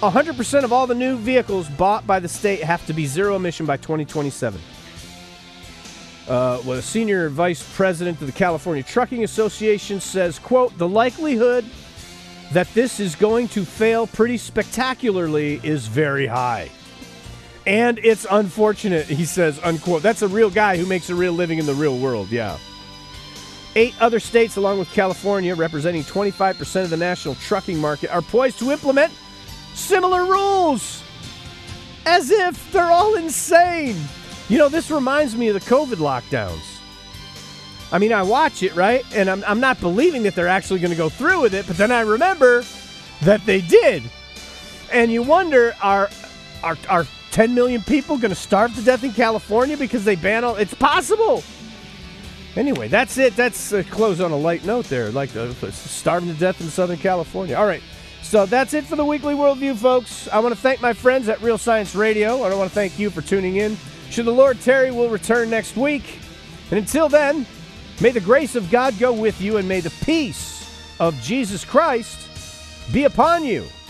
one hundred percent of all the new vehicles bought by the state have to be zero emission by twenty twenty-seven. Uh, well, a senior vice president of the California Trucking Association says, quote, the likelihood that this is going to fail pretty spectacularly is very high. And it's unfortunate, he says, unquote. That's a real guy who makes a real living in the real world, yeah. Eight other states, along with California, representing twenty-five percent of the national trucking market, are poised to implement similar rules. As if they're all insane. You know, this reminds me of the COVID lockdowns. I mean, I watch it, right? And I'm, I'm not believing that they're actually going to go through with it, but then I remember that they did. And you wonder, are are, are ten million people going to starve to death in California because they ban all? It's possible. Anyway, that's it. That's uh, close on a light note there. Like uh, starving to death in Southern California. All right. So that's it for the Weekly Worldview, folks. I want to thank my friends at Real Science Radio. I want to thank you for tuning in. Should the Lord tarry, we'll return next week. And until then, may the grace of God go with you, and may the peace of Jesus Christ be upon you.